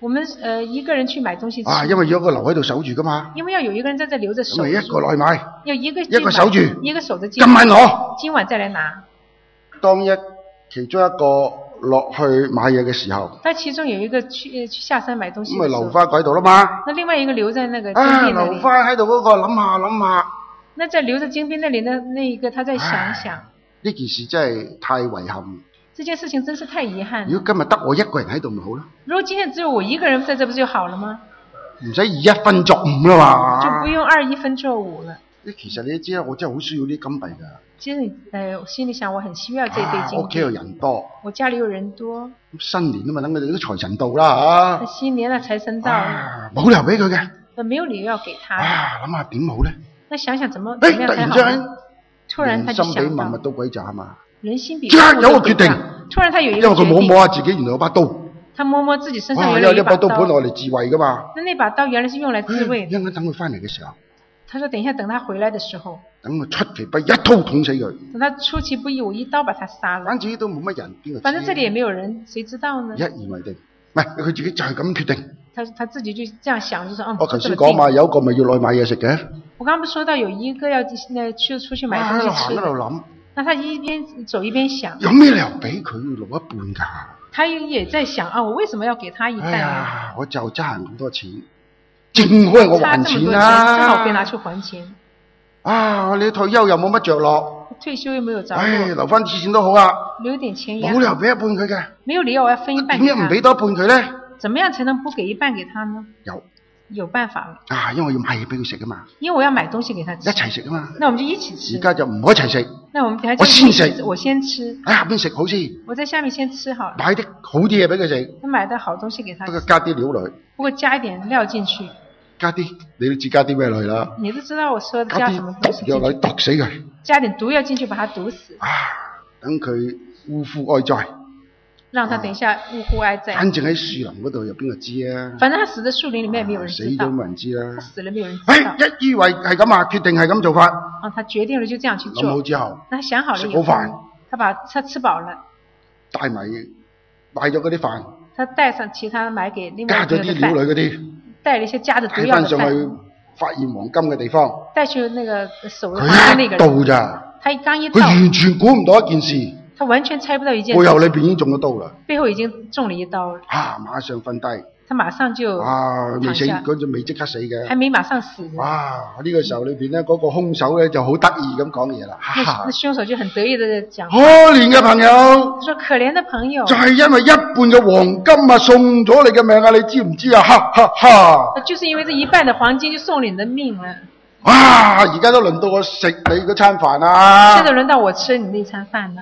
我們呃一個人去買東西吃啊，因為有個留喺度守住噶嘛。 因為要有一個人在這留着守住。 咁咪一個來買， 要一個一個守住， 一個守着。 今晚攞， 今晚再來拿。 當一其中一個落去買嘢嘅時候， 但其中有一個去去下山買東西， 咁咪留翻喺度啦嘛。 那另外一個留在那個金啊， 邊那裡。 留翻喺度嗰個諗下諗下。 那在留在金邊那裡呢？那一個他再想想。 呢件事真係太遺憾。 這件事情真是太遺憾。 如果今日得我一個人喺度咪好咯？ 如果今天只有我一個人在這，不就好了嗎？ 唔使二一分作五啦嘛。 就不用二一分作五了。 其實你都知啦，我真係好需要啲金幣噶。 其實你誒，我心裡想，我很需要這一杯金幣。 屋企有人多。我家裡有人多。 新年啊嘛，等佢哋啲財神到啦嚇。 新年啦，財神到。 冇理由俾佢嘅。 沒有理由要給他。 啊，諗下點好咧？ 那想想怎麼怎麼樣才好？突然他就想到。人心比萬物都貴價嘛。人心比。即刻有個決定。突然他有一個決定。因為佢摸摸下自己，原來有把刀。他摸摸自己身上原來有一把刀。因為呢把刀本來嚟自衛噶嘛。那那把刀原來是用來自衛。一陣間等佢翻嚟嘅時候。他說：等一下，等他回來的時候。等我出其不意一刀捅死佢。等他出其不意，我一刀把他殺了。反正都冇乜人，邊個知？反正這裡也沒有人，誰知道呢？一言為定，唔係佢自己就係咁決定。他他自己就這樣想，就說嗯。我頭先講嘛，有一個咪要來買嘢食嘅。我剛剛不說到有一個要那去出去買東西吃。喺度諗。那他一邊走一邊想。有咩理由俾佢攞一半㗎？他也在想啊，我為什麼要給他一半呢？哎呀，我就賺咁多錢。正好係我還錢啦，正好可以拿去還錢。啊，你退休又冇乜着落，退休又沒有着落，唉，留翻啲錢都好啊。留點錢也好。冇理由俾一半佢嘅。沒有理由我要分一半。點解唔俾多一半佢咧？怎麼樣才能不給一半給他呢？有，有辦法了。啊，因為我要買嘢俾佢食啊嘛。因為我要買東西給他吃。一齊食啊嘛。那我們就一起吃。而家就唔好一齊食。那我們等下就我先食，我先吃。喺下邊食好先。我在下面先吃好。買啲好啲嘢俾佢食。我買啲好東西給他吃。不過加啲料落去。不過加一點料進去。加啲，你都知加啲咩落去啦？你都知道我說的加什麼東西？加啲毒藥嚟毒死佢。加點毒藥進去，把它毒死。啊，等佢嗚呼哀哉。讓他等一下嗚呼哀哉。反正喺樹林嗰度，有邊個知啊？反正他死在樹林裡面，沒有人知道。死都冇人知啦。他死了，沒有人知道。哎，一以為係咁啊，決定係咁做法。啊，他決定了就這樣去做。諗好之後，那他想好了以後，食好飯，他把他吃飽了，帶埋買咗嗰啲飯。他帶上其他買給另外一個的飯。加咗啲料類嗰啲。帶了一些加的毒藥的飯。帶上去發現黃金嘅地方。帶去那個守黃金那個人。佢一到咋？他剛一到。佢完全估唔到一件事。他完全猜不到一件事。背後裏邊已經中咗刀啦。背後已經中了一刀。啊！馬上瞓低。他馬上就啊，未死，佢就未即刻死嘅。還沒馬上死。哇！呢個時候裏邊咧，嗰個兇手咧就好得意咁講嘢啦。那兇手就很得意的講。可憐嘅朋友。說可憐的朋友。就係因為一半嘅黃金啊，送咗你嘅命啊，你知唔知啊？哈哈哈！就是因為這一半的黃金就送你的命啊。哇！而家都輪到我食你嗰餐飯啦。現在輪到我吃你那餐飯啦。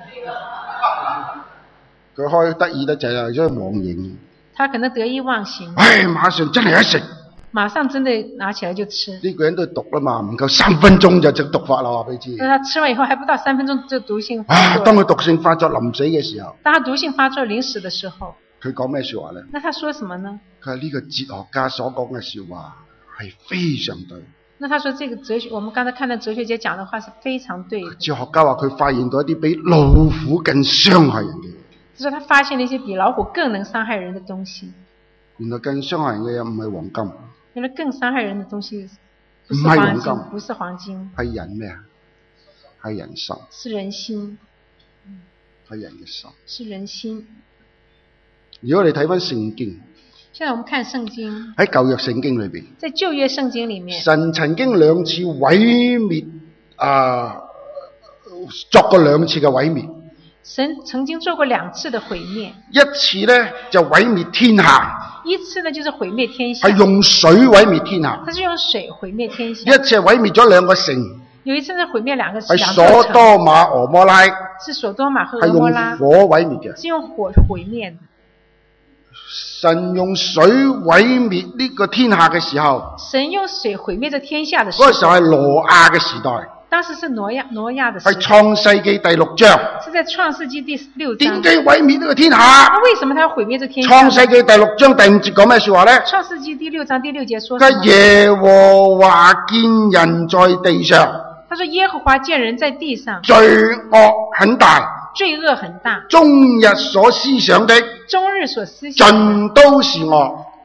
佢開得意得滯啦，真係忘形。他可能得意忘形。唉，馬上真係一食。馬上真的拿起來就吃。呢個人都毒啦嘛，唔夠三分鐘就就毒發啦，話俾你知。那他吃完以後，還不到三分鐘就毒性發作。啊，當佢毒性發作臨死嘅時候。當他毒性發作臨死嘅時候。佢講咩說話咧？那他說什麼呢？佢話呢個哲學家所講嘅說話係非常對。那他說這個哲學，我們剛才看到哲學家講的話是非常對的。哲學家話佢發現到一啲比老虎更傷害人嘅嘢。就是他發現了一些比老虎更能傷害人的東西。原來更傷害人嘅嘢唔係黃金。原來更傷害人的東西不是黃金，不是黃金。係人咩啊？係人心。是人心。係人嘅心。是人心。如果你睇翻聖經。現在我們看聖經。喺舊約聖經裏邊。在舊約聖經裏面。神曾經兩次毀滅啊，作過兩次嘅毀滅。神曾經做過兩次的毀滅，一次呢就毀滅天下，一次呢就是毀滅天下，係用水毀滅天下，它是用水毀滅天下，一次係毀滅咗兩個城，有一次呢毀滅兩個城，係所多瑪俄摩拉，是所多瑪和俄摩拉，係用火毀滅嘅，是用火毀滅的。神用水毀滅呢個天下嘅時候，神用水毀滅這天下的時候，嗰個時候係挪亞嘅時代。當時是挪亞挪亞的時候，係創世紀第六章，是在創世紀第六章。點解毀滅呢個天下？那為什麼他要毀滅這天下？創世紀第六章第五節講咩說話咧？創世紀第六章第六節說什麼？耶和華見人在地上，他說耶和華見人在地上，罪惡很大，罪惡很大，終日所思想的，終日所思想盡都是惡。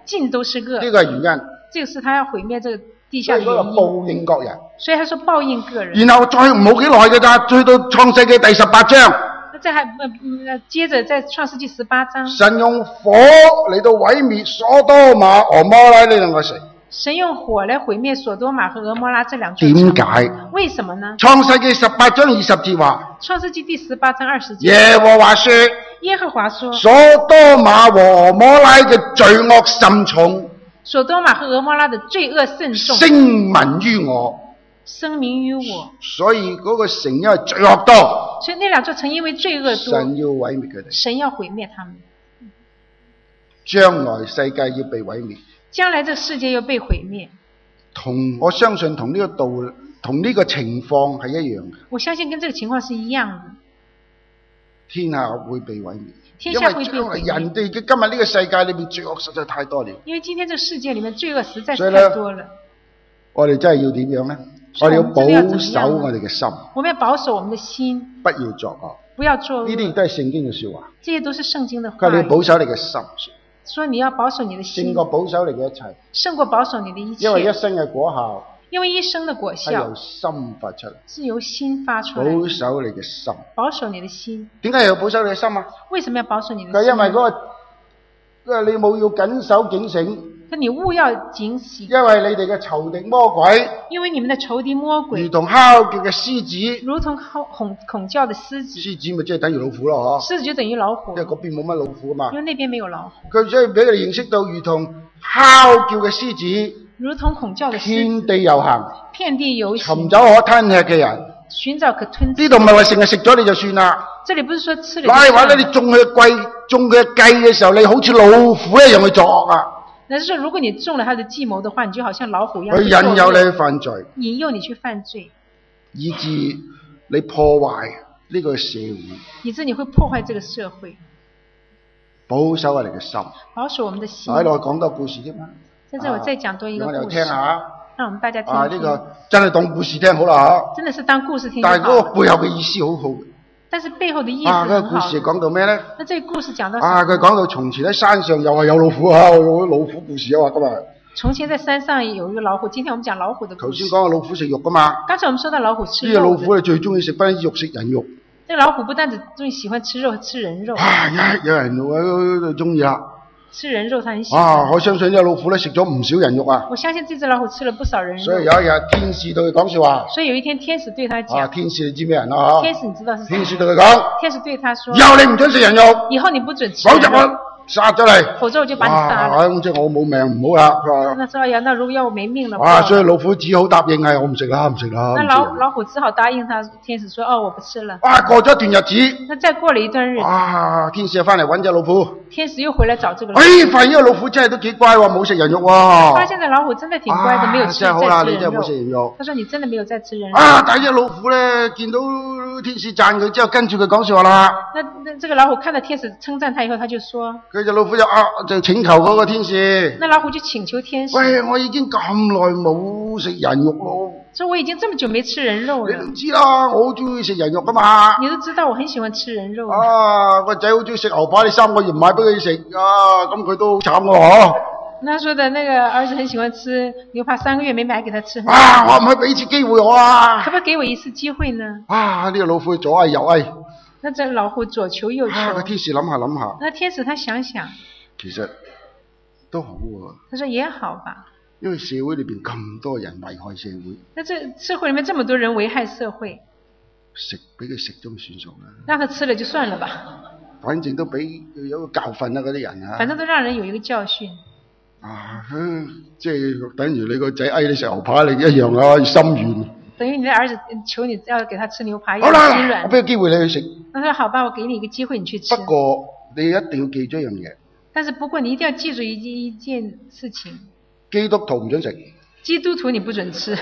盡都是惡。 呢個係原因。 這個是他要毀滅這個地下的原因。 報應各人。 所以他說報應個人。 然後再冇幾耐嘅咋，去到創世記第十八章。 再還呃接着在創世記十八章。 神用火嚟到毀滅所多瑪、俄摩拉呢兩個城。 神用火來毀滅所多瑪和俄摩拉這兩座城。 點解？ 為什麼呢？ 創世記十八章二十節話。 創世記第十八章二十節。 耶和華說。 耶和華說。 所多瑪和俄摩拉嘅罪惡甚重。 所多瑪和俄摩拉的罪惡甚重。 聲聞於我。 聲明於我。 所以嗰個城因為罪惡多。 所以那兩座城因為罪惡多。 神要毀滅佢哋。 神要毀滅他們。 將來世界要被毀滅。 將來這個世界要被毀滅， 同我相信同呢個道同呢個情況係一樣嘅。 我相信跟這個情況是一樣的。 天下會被毀滅， 天下會被毀滅。 因為人哋嘅今日呢個世界裏面罪惡實在太多了。 因為今天這個世界裏面罪惡實在是太多了。 我哋真係要點樣呢？我哋要保守我哋嘅心。 我們要保守我們的心， 不要作惡。 不要作惡。 呢啲都係聖經嘅說話。 這些都是聖經的話。 佢哋要保守你嘅心。 說你要保守你的心， 勝過保守你嘅一切， 勝過保守你的一切。 因為一生嘅果效， 因為一生的果效係由心發出嚟， 是由心發出來。 保守你嘅心， 保守你的心。 點解要保守你嘅心啊？ 為什麼要保守你的心？ 因為嗰個，因為你冇要謹守警醒。 你務要警醒， 因為你哋嘅仇敵魔鬼， 因為你們的仇敵魔鬼， 如同哮叫嘅獅子， 如同吼吼叫的獅子， 獅子咪即係等於老虎咯，嗬？ 獅子就等於老虎， 因為嗰邊冇乜老虎啊嘛， 因為那邊沒有老虎。 佢所以俾佢哋認識到，如同哮叫嘅獅子， 如同吼叫的獅子， 遍地遊行， 遍地遊行， 尋找可吞吃嘅人， 尋找可吞吃。 呢度唔係話成日食咗你就算啦， 這裡不是說吃了。 嗱係話咧，你中佢嘅計，中佢嘅計嘅時候，你好似老虎一樣去作惡啊！ 那就是說，如果你中了他的計謀的話，你就好像老虎一樣。 佢引誘你去犯罪， 引誘你去犯罪， 以致你破壞呢個社會， 以致你會破壞這個社會。 保守我哋嘅心， 保守我們的心。 喺度講多故事啫嘛。 在這我再講多一個故事， 我哋聽下， 讓我們大家聽。 啊，呢個真係當故事聽好啦吓。 真的是當故事聽。 但係嗰個背後嘅意思好好。 但是背後的意思啊，嗰、那個故事講到咩咧？ 那這個故事講到啊，佢講到從前喺山上又係有老虎啊，有老虎故事啊，今日。 從前在山上有一個老虎，今天我們講老虎的故事。 頭先講個老虎食肉噶嘛？ 剛才我們說到老虎吃肉。 呢、這個老虎係最中意食翻肉，食人肉。 這個老虎不但只中意喜歡吃肉，吃人肉。 啊，有人我中意啦。 吃人肉，他很喜歡。 啊，我相信呢個老虎咧食咗唔少人肉啊。 我相信這隻老虎吃了不少人肉。 所以有一日天使對佢講說話。 所以有一天天使對他講。 啊，天使你知咩人啊？ 天使你知道是誰？ 天使對佢講。 天使對他說。 以後你唔准食人肉。 以後你不准吃人肉。 否則我殺咗你。 否則我就把你殺了。 啊，咁即係我冇命唔好啦。 那時候呀，那如果要我沒命了。 啊，所以老虎只好答應係我唔食啦，唔食啦。 那老老虎只好答應他，天使說：哦，我不吃了。 啊，過咗一段日子。 那再過了一段日子。 啊，天使又翻嚟揾隻老虎。 天使又回來找這個老虎。 哎，發現呢個老虎真係都幾乖喎，冇食人肉喎。 發現這老虎真的挺乖的，沒有吃再吃人肉。真係好啦，你真係冇食人肉。他說：你真的沒有再吃人肉。 啊，但係隻老虎咧，見到天使讚佢之後，跟住佢講說話啦。 那那這個老虎看到天使稱讚他以後，他就說： 佢隻老虎就啊就請求嗰個天使。 那老虎就請求天使。 喂，我已經咁耐冇食人肉咯。 所以我已經這麼久沒吃人肉了。 你都知啦，我好中意食人肉噶嘛。 你都知道我很喜歡吃人肉。 啊，個仔好中意食牛扒，你三個月唔買俾佢食，啊，咁佢都好慘喎，嗬。 他說的那個兒子很喜歡吃牛扒，三個月沒買給他吃。 啊，我唔可以俾一次機會我啊？ 可不可以給我一次機會呢？ 啊，呢、這個老虎左嗌右嗌。 那這老虎左求右求。 啊，個天使諗下諗下。 那天使他想想。 其實都好喎。 他說也好吧。 因為社會裏邊咁多人危害社會， 那這社會裏面這麼多人危害社會， 食俾佢食都算數啦。 讓他吃了就算了吧。 反正都俾有個教訓啊，嗰啲人啊。 反正都讓人有一個教訓。 啊，即係等於你個仔嗌你食牛扒，你一樣啊，心軟。 等於你的兒子求你要給他吃牛扒， 好啦， 心軟。 我俾個機會你去食。 他說好吧，我給你一個機會，你去吃。 不過你一定要記住一樣嘢。但是不過你一定要記住一一件事情。 基督徒唔准食。 基督徒你不准吃。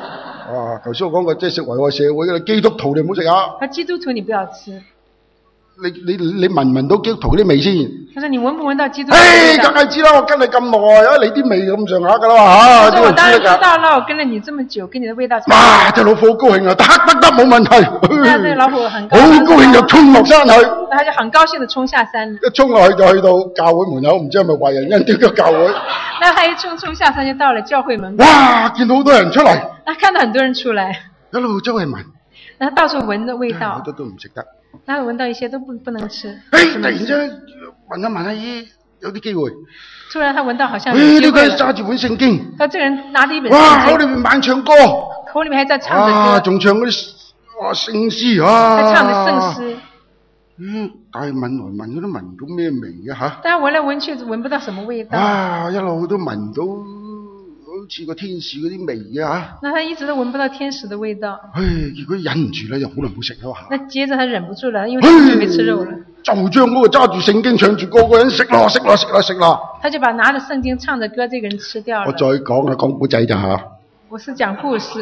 啊，頭先我講過，即係食危害社會嘅基督徒你唔好食啊。 啊，基督徒你不要吃。 你你你聞唔聞到基督徒啲味先？ 他說你聞不聞到基督徒的味道？ 唉，梗係知啦，我跟你咁耐啊，你啲味咁上下噶啦吓。 他說我當然知道啦，我跟了你這麼久，跟你的味道差唔多。 哇！隻老虎好高興啊，得得得冇問題。 但係這個老虎很高， 好高興就衝落山去。 他就很高興地衝下山。 一衝落去就去到教會門口，唔知係咪壞人因丟咗教會。 那他一衝衝下山就到了教會門口。 哇！見到好多人出嚟。 他看到很多人出來。 一路周圍聞。 然後到處聞的味道。 好多都唔食得。 那聞到一些都不不能吃。 誒，突然之間聞下聞下，咦，有啲機會。突然他聞到好像有機會了。誒， 呢個人揸住本聖經。 他這個人拿着一本聖經。 哇，口裏面猛唱歌。 口裏面還在唱着歌。 啊，仲唱嗰啲哇聖詩啊。 還唱着聖詩。 嗯，但係聞來聞去都聞唔到咩味嘅吓。 但係聞來聞去聞不到什麼味道。 啊，一路都聞到好似個天使嗰啲味嘅吓。 那他一直都聞不到天使的味道。 唉，結果忍唔住咧，就好耐冇食咗下。 那接着他忍不住了，因為他很久沒吃肉了。 就將嗰個揸住聖經唱住歌嗰個人食咯食咯食咯食咯。 他就把拿着聖經唱着歌這個人吃掉了。 我再講啊，講古仔咋吓？ 我是講故事。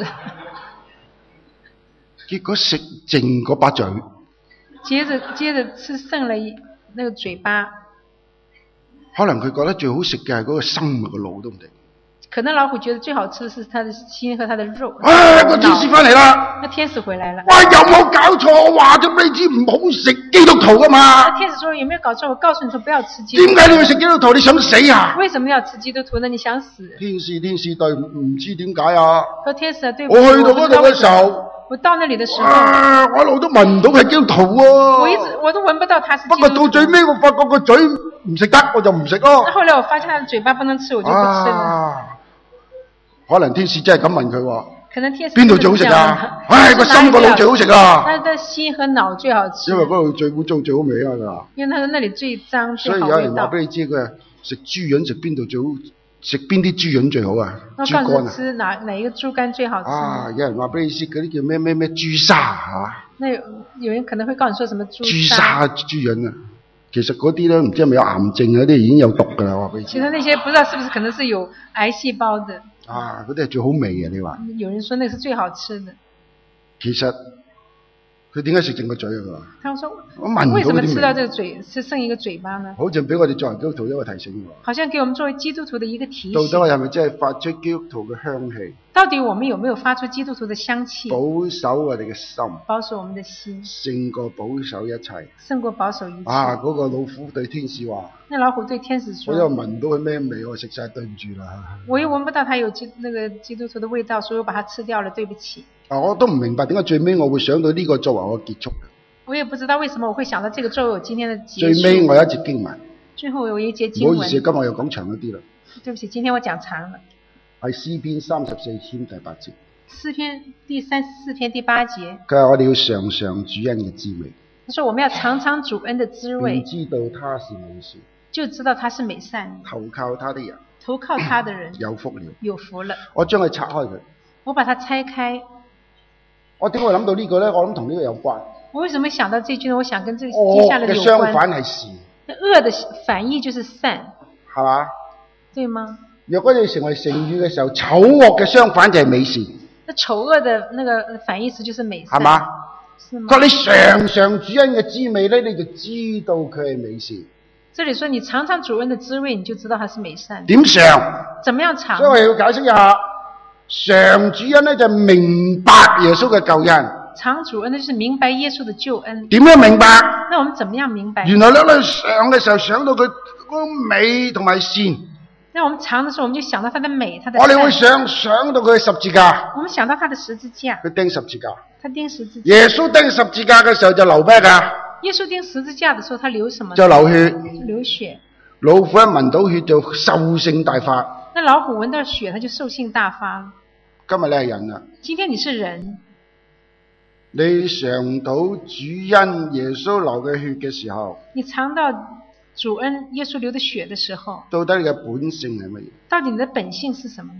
結果食剩嗰把嘴。 接着接着吃剩了一那個嘴巴。 可能佢覺得最好食嘅係嗰個心個腦都唔定。 可能老虎覺得最好吃的是他的心和他的肉。 唉，個天使翻嚟啦！ 那天使回來了。 哇，有冇搞錯？我話咗俾你知唔好食基督徒噶嘛。 那天使說有沒有搞錯？我告訴你說不要吃基督徒。 點解你要食基督徒？你想死啊？ 為什麼要吃基督徒呢？你想死？ 天使天使對唔知點解啊？ 說天使對不起。 我去到嗰度嘅時候。 我到那裡的時候， 啊、我一路都聞唔到係基督徒啊！ 我一直我都聞不到他是基督徒。 不過到最尾我發覺個嘴唔食得，我就唔食咯。 後來我發現他的嘴巴不能吃，我就不吃了。 啊、可能天使真係咁問佢喎。 可能天使邊度最好食啊？唉，個心個腦最好食啊！ 他的心和腦最好吃。 因為嗰度最污糟最好味啊，係嘛？ 因為他那裡最髒最好味道。所以有人話俾你知佢食豬潤食邊度最好？食邊啲豬潤最好啊？豬肝啊？ 吃哪哪一個豬肝最好吃？ 啊！有人話俾你知嗰啲叫咩咩咩豬沙嚇。 那有有人可能會告訴你說什麼豬豬沙豬潤啊？其實嗰啲咧唔知係咪有癌症啊？啲已經有毒㗎啦，話俾你知。 其實那些不知道是不是可能是有癌細胞的。 啊！嗰啲係最好味嘅，你話？ 有人說那是最好吃的。 其實。佢點解食剩個嘴啊？ 他說： 我聞唔到啲味。 為什麼吃到這個嘴，是剩一個嘴巴呢？ 好似俾我哋作為基督徒一個提醒喎。好像給我們作為基督徒的一個提醒。 到底我係咪真係發出基督徒嘅香氣？ 到底我們有沒有發出基督徒的香氣？ 保守我哋嘅心。 保守我們的心。 勝過保守一切。 勝過保守一切。 啊！嗰、那個老虎對天使話： 那老虎對天使說：我又聞到佢咩味，我食晒，對唔住啦。 我又聞不到它有基那個基督徒的味道，所以我把它吃掉了，對不起。 啊！我都唔明白點解最尾我會想到呢個作為我結束。 我也不知道為什麼我會想到這個作為我今天的結束。 最尾我有一節經文。 最後有一節經文。 唔好意思，今日又講長一啲啦。 對不起，今天我講長了。 係詩篇三十四篇第八節。 詩篇第三十四篇第八節。 佢話我哋要嘗嘗主恩嘅滋味。 他說我們要嘗嘗主恩的滋味。 知道他是美善。 就知道他是美善。 投靠他的人。 投靠他的人。 有福了。 有福了。 我將佢拆開佢。 我把它拆開。 我點會諗到呢個咧？我諗同呢個有關。 我為什麼想到這句呢？我想跟這接下來有關。惡嘅相反係善。 惡的反義就是善， 係嘛？ 對嗎？ 若果你成為成語嘅時候，醜惡嘅相反就係美善。 那醜惡的那個反義詞就是美善， 係嘛？ 是嗎？ 佢你嘗嘗主恩嘅滋味咧，你就知道佢係美善。 這裡說你嘗嘗主恩的滋味，你就知道它是美善。 點嘗？ 怎麼樣嘗？ 所以我要解釋一下，嘗主恩咧就明白耶穌嘅救恩。 嘗主恩呢，就是明白耶穌的救恩。 點樣明白？ 那我們怎麼樣明白？ 原來咧，你嘗嘅時候想到佢嗰個美同埋善。 那我們嘗的時候，我們就想到它的美，它的善。 我哋會想想到佢嘅十字架。 我們想到他的十字架。 佢釘十字架。 他釘十字架。 耶穌釘十字架嘅時候就流咩噶？ 耶穌釘十字架的時候，他流什麼？ 就流血。 流血。 老虎一聞到血就獸性大發。 那老虎聞到血，他就獸性大發。 今日你係人啦。 今天你是人。 你嘗到主恩耶穌流嘅血嘅時候， 你嘗到主恩耶穌流的血的時候， 到底你嘅本性係乜嘢？ 到底你的本性是什麼？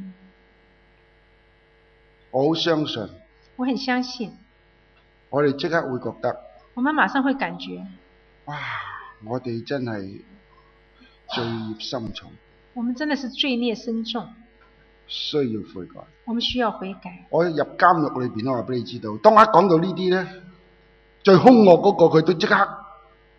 我好相信， 我很相信， 我哋即刻會覺得， 我們馬上會感覺， 哇！我哋真係罪孽深重， 我們真的是罪孽深重。 需要悔改， 我們需要悔改。 我入監獄裏邊，我話俾你知道，當我一講到呢啲咧，最兇惡嗰個佢都即刻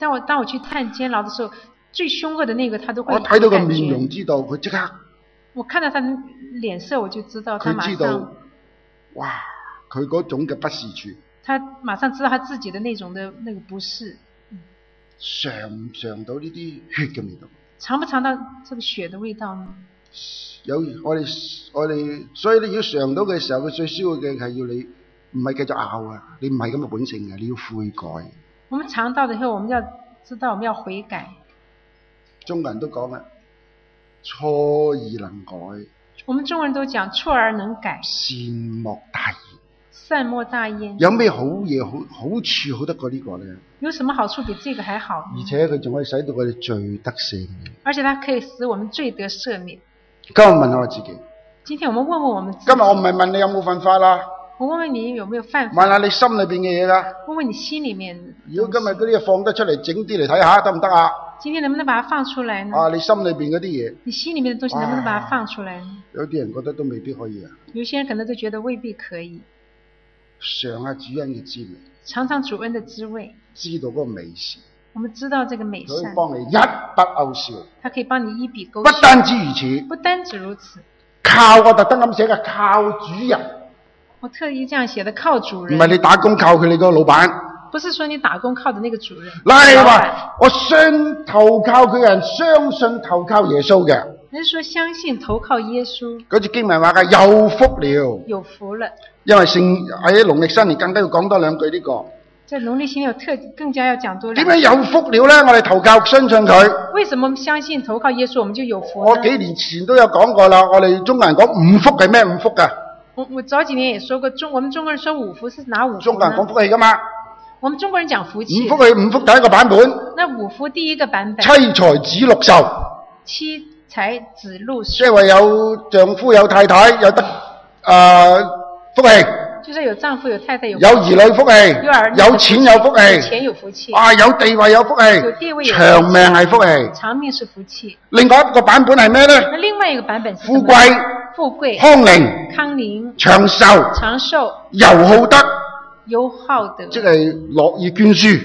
當我當我去探監牢的時候，最兇惡的那個他都會。 我睇到個面容知道佢即刻。 我看到他的臉色，我就知道他馬上。佢知道， 哇！佢嗰種嘅不是處。 他馬上知道他自己的那種的那個不是。 嘗唔嘗到呢啲血嘅味道？ 嘗不嘗到這個血的味道呢？ 有我哋我哋，所以你要嘗到嘅時候，佢最需要嘅係要你唔係繼續拗啊！你唔係咁嘅本性嘅，你要悔改。 我們嘗到的以後，我們要知道我們要悔改。 中國人都講啊，錯而能改。 我們中國人都講錯而能改， 善莫大焉。 善莫大焉。有咩好嘢好好處好得過呢個呢？ 有什麼好處比這個還好？ 而且佢仲可以使到我哋罪得赦免。 而且它可以使我們罪得赦免。 今日問下我自己。 今天我們問問我們自己。 今日我唔係問你有冇犯法啦。 我問問你有沒有犯法？ 問下你心裏邊嘅嘢啦。 問問你心裏面。 如果今日嗰啲嘢放得出嚟，整啲嚟睇下得唔得啊？ 今天能不能把它放出來呢？ 啊，你心裏邊嗰啲嘢。 你心裏面的東西能不能把它放出來呢？ 有啲人覺得都未必可以啊。 有些人可能都覺得未必可以。 嘗下主恩嘅滋味。 嘗嘗主恩的滋味。 知道嗰個美善。 我們知道這個美善。 可以幫你一筆勾銷。 它可以幫你一筆勾銷。 不單止如此。 不單止如此。 靠我特登咁寫嘅，靠主人。 我特意這樣寫的，靠主人。 唔係你打工靠佢你個老闆。 不是說你打工靠的那個主人。 例如話，我相投靠佢嘅人，相信投靠耶穌嘅。 你是說相信投靠耶穌？ 嗰節經文話嘅有福了。有福了。 因為聖喺農曆新年更加要講多兩句呢個。 在農曆新年有特更加要講多兩句。 點解有福了呢？我哋投靠相信佢。 為什麼我們相信投靠耶穌，我們就有福呢？ 我幾年前都有講過啦，我哋中國人講五福係咩五福㗎？ 我我早幾年也說過，中我們中國人說五福是哪五福呢？ 中國人講福氣㗎嘛？ 我們中國人講福氣。 五福係五福第一個版本。 那五福第一個版本。 妻財子祿壽。 妻財子祿壽。即係話有丈夫有太太有得誒、呃、福氣。 就是有丈夫有太太有有兒女福氣，有兒女有錢有福氣， 有錢有福氣， 啊有地位有福氣， 有地位有長命係福氣， 長命是福氣。 另外一個版本係咩呢？ 那另外一個版本是富貴， 富貴， 康寧， 康寧， 長壽， 長壽， 有好德， 有好德， 即係樂意捐輸，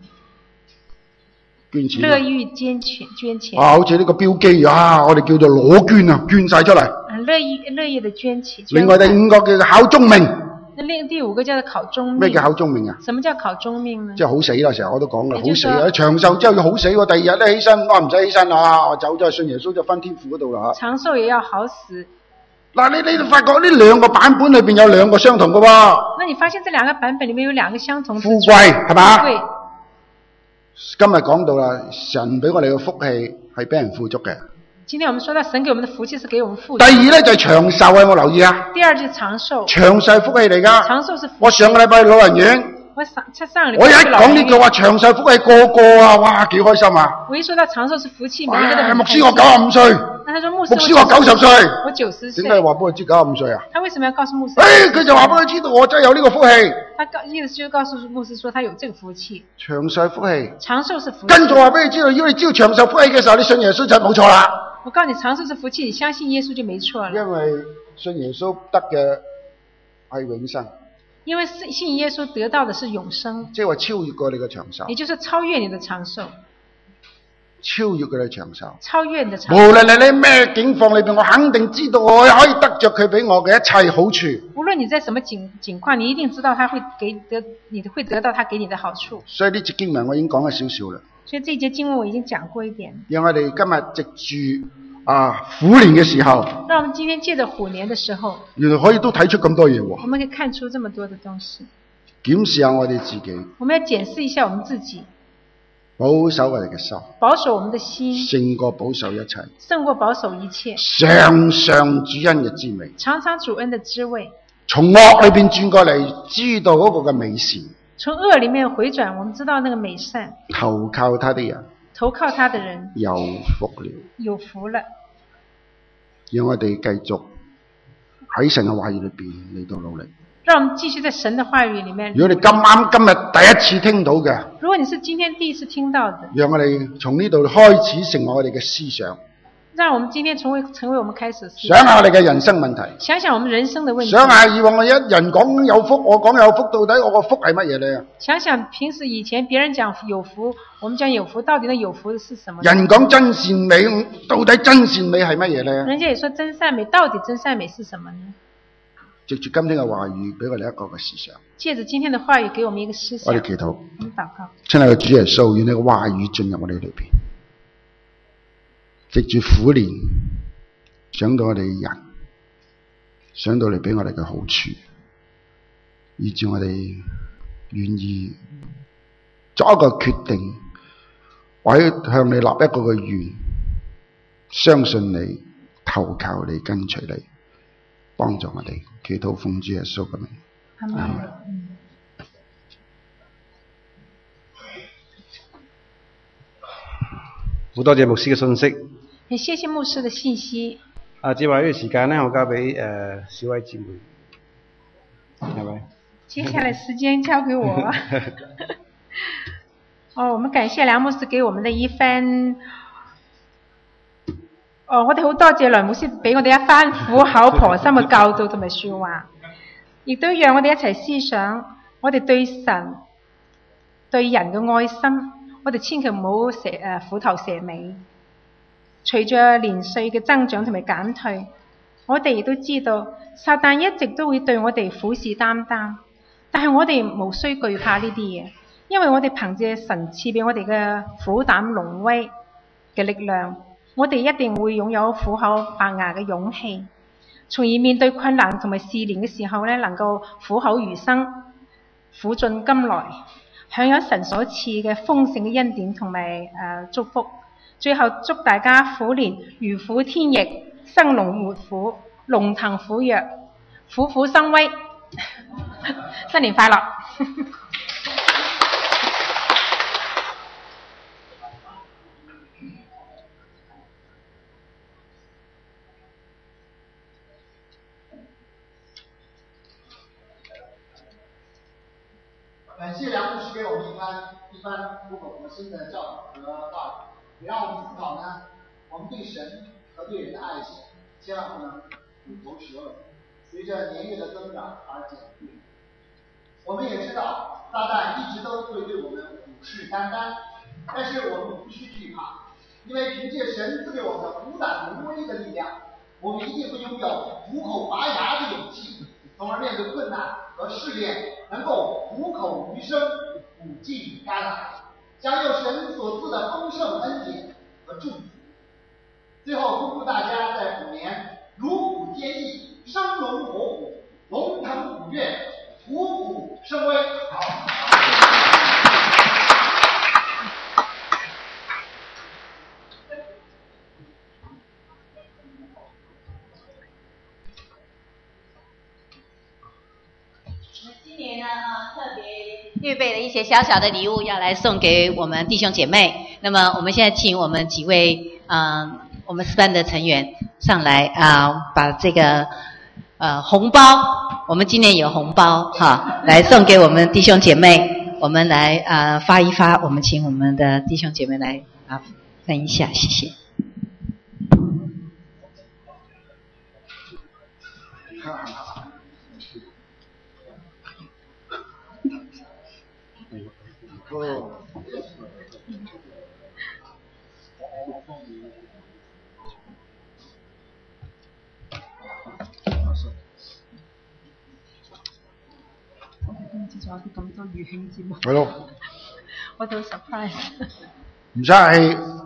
捐錢， 樂意捐錢，捐錢。 啊，好似呢個標記啊，我哋叫做裸捐啊，捐晒出嚟。 樂意樂意的捐錢。 另外第五個叫做考中命。 另第五個叫做考中命。 咩叫考中命啊？ 什麼叫考中命呢？ 即係好死啦，成日我都講啦，好死啊！長壽之後要好死喎，第二日咧起身，我唔使起身啊，我走咗去信耶穌就翻天父嗰度啦嚇。 長壽也要好死。嗱， 你你發覺呢兩個版本裏邊有兩個相同嘅喎。 那你發現這兩個版本裡面有兩個相同。 富貴係嘛？ 富貴。 今日講到啦，神俾我哋嘅福氣係俾人富足嘅。 今天我們說到神給我們的福氣是給我們富足。 第二咧就係長壽啊，有冇留意啊？ 第二就是長壽。長壽福氣嚟噶。 長壽是福氣。 我上個禮拜去老人院。 我上上個禮拜。 我一講呢句話長壽福氣個個啊，哇幾開心啊！ 我一說到長壽是福氣，每一個都很開心。 牧師我九十五歲。 那他說牧師。 牧師我九十歲。 我九十歲。 點解話俾佢知九十五歲啊？ 他為什麼要告訴牧師？ 誒，佢就話俾佢知道我真係有呢個福氣。 他告意思就告訴牧師說他有這個福氣。 長壽福氣。 長壽是福氣。 跟住話俾佢知道，如果你知道長壽福氣嘅時候，你信耶穌就冇錯啦。 我告訴你，長壽是福氣，你相信耶穌就沒錯了。 因為信耶穌得嘅係永生。因為信耶穌得到的是永生。 即係話超越過你嘅長壽。 也就是超越你的長壽。 超越佢嘅長壽。 超越你的長壽。 無論係你咩境況裏邊，我肯定知道我可以得着佢俾我嘅一切好處。 無論你在什麼境境況，你一定知道他會給得，你會得到他給你的好處。 所以呢節經文我已經講咗少少啦。 所以這一節經文我已經講過一點。讓我哋今日藉住啊虎年嘅時候， 讓我們今天借着虎年的時候， 原來可以都睇出咁多嘢喎。 我們可以看出這麼多的東西。 檢視下我哋自己。 我們要檢視一下我們自己。 保守我哋嘅心。 保守我們的心。 勝過保守一切。 勝過保守一切。 嘗嘗主恩嘅滋味。 嘗嘗主恩的滋味。 從惡裏邊轉過嚟，知道嗰個嘅美善。 從惡裏面回轉，我們知道那個美善。 投靠他的人， 投靠他的人有福了， 有福了。 讓我哋繼續喺神嘅話語裏邊嚟到努力。 讓我們繼續在神的話語裏面。 如果你咁啱今日第一次聽到嘅， 如果你是今天第一次聽到的， 讓我哋從呢度開始成為我哋嘅思想。 讓我們今天成為成為我們開始。 想下你嘅人生問題。 想想我們人生的問題。 想下以往我一人講有福，我講有福，到底我個福係乜嘢咧？ 想想平時以前別人講有福，我們講有福，到底那有福是什麼？ 人講真善美，到底真善美係乜嘢咧？ 人家也說真善美，到底真善美是什麼呢？ 藉住今天嘅話語，俾我哋一個嘅思想。 借着今天的話語，給我們一個思想。 我哋祈禱。 我們禱告。 親愛嘅主耶穌，願你嘅話語進入我哋裏邊。藉住苦練，想到我哋人，想到你俾我哋嘅好處，以致我哋願意作一個決定，或者向你立一個嘅願，相信你，投靠你，跟隨你，幫助我哋。祈禱奉主耶穌嘅名。阿門。 好多謝牧師嘅信息。 也謝謝牧師的信息。 啊，接下來呢個時間呢，我交俾誒、呃、小偉姊妹，係咪？ 接下來時間交給我。哦，我們感謝梁牧師給我們的一番。哦，我哋好多謝梁牧師俾我哋一番苦口婆心嘅教導同埋說話，亦都讓我哋一齊思想，我哋對神、對人嘅愛心，我哋千祈唔好蛇誒虎頭蛇尾。隨着年歲嘅增長同埋減退，我哋亦都知道撒旦一直都會對我哋虎視眈眈，但係我哋無需懼怕呢啲嘢，因為我哋憑借神賜俾我哋嘅虎膽龍威嘅力量，我哋一定會擁有虎口白牙嘅勇氣，從而面對困難同埋試煉嘅時候咧，能夠虎口餘生，虎進甘來，享有神所賜嘅豐盛嘅恩典同埋誒祝福。最後祝大家虎年如虎添翼，生龍活虎，龍騰虎躍，虎虎生威。新年快樂！ 感謝梁牧師給我們一番一番苦口婆心的教導和話語。也讓我們思考呢，我們對神和對人的愛心，千萬不能虎頭蛇尾，隨着年月的增長而減退。我們也知道，撒旦一直都會對我們虎視眈眈，但是我們無需懼怕，因為憑借神賜給我們的虎膽龍威的力量，我們一定會擁有虎口拔牙的勇氣，從而面對困難和試煉，能夠虎口餘生，虎進甘來。享有神所賜的豐盛恩典和祝福。最後恭祝大家在虎年如虎添翼，生龍活虎，龍騰虎躍，虎虎生威。好。 今年呢，啊，特别预备了一些小小的礼物要来送给我们弟兄姐妹。那么我们现在请我们几位嗯、呃、我们诗班的成员上来啊、呃，把这个呃红包，我们今年有红包哈，来送给我们弟兄姐妹。我们来啊、呃、发一发，我们请我们的弟兄姐妹来啊分一下，谢谢。 哦。 仲有啲咁多餘興節目。 係咯。 我都 surprise。 唔使客氣。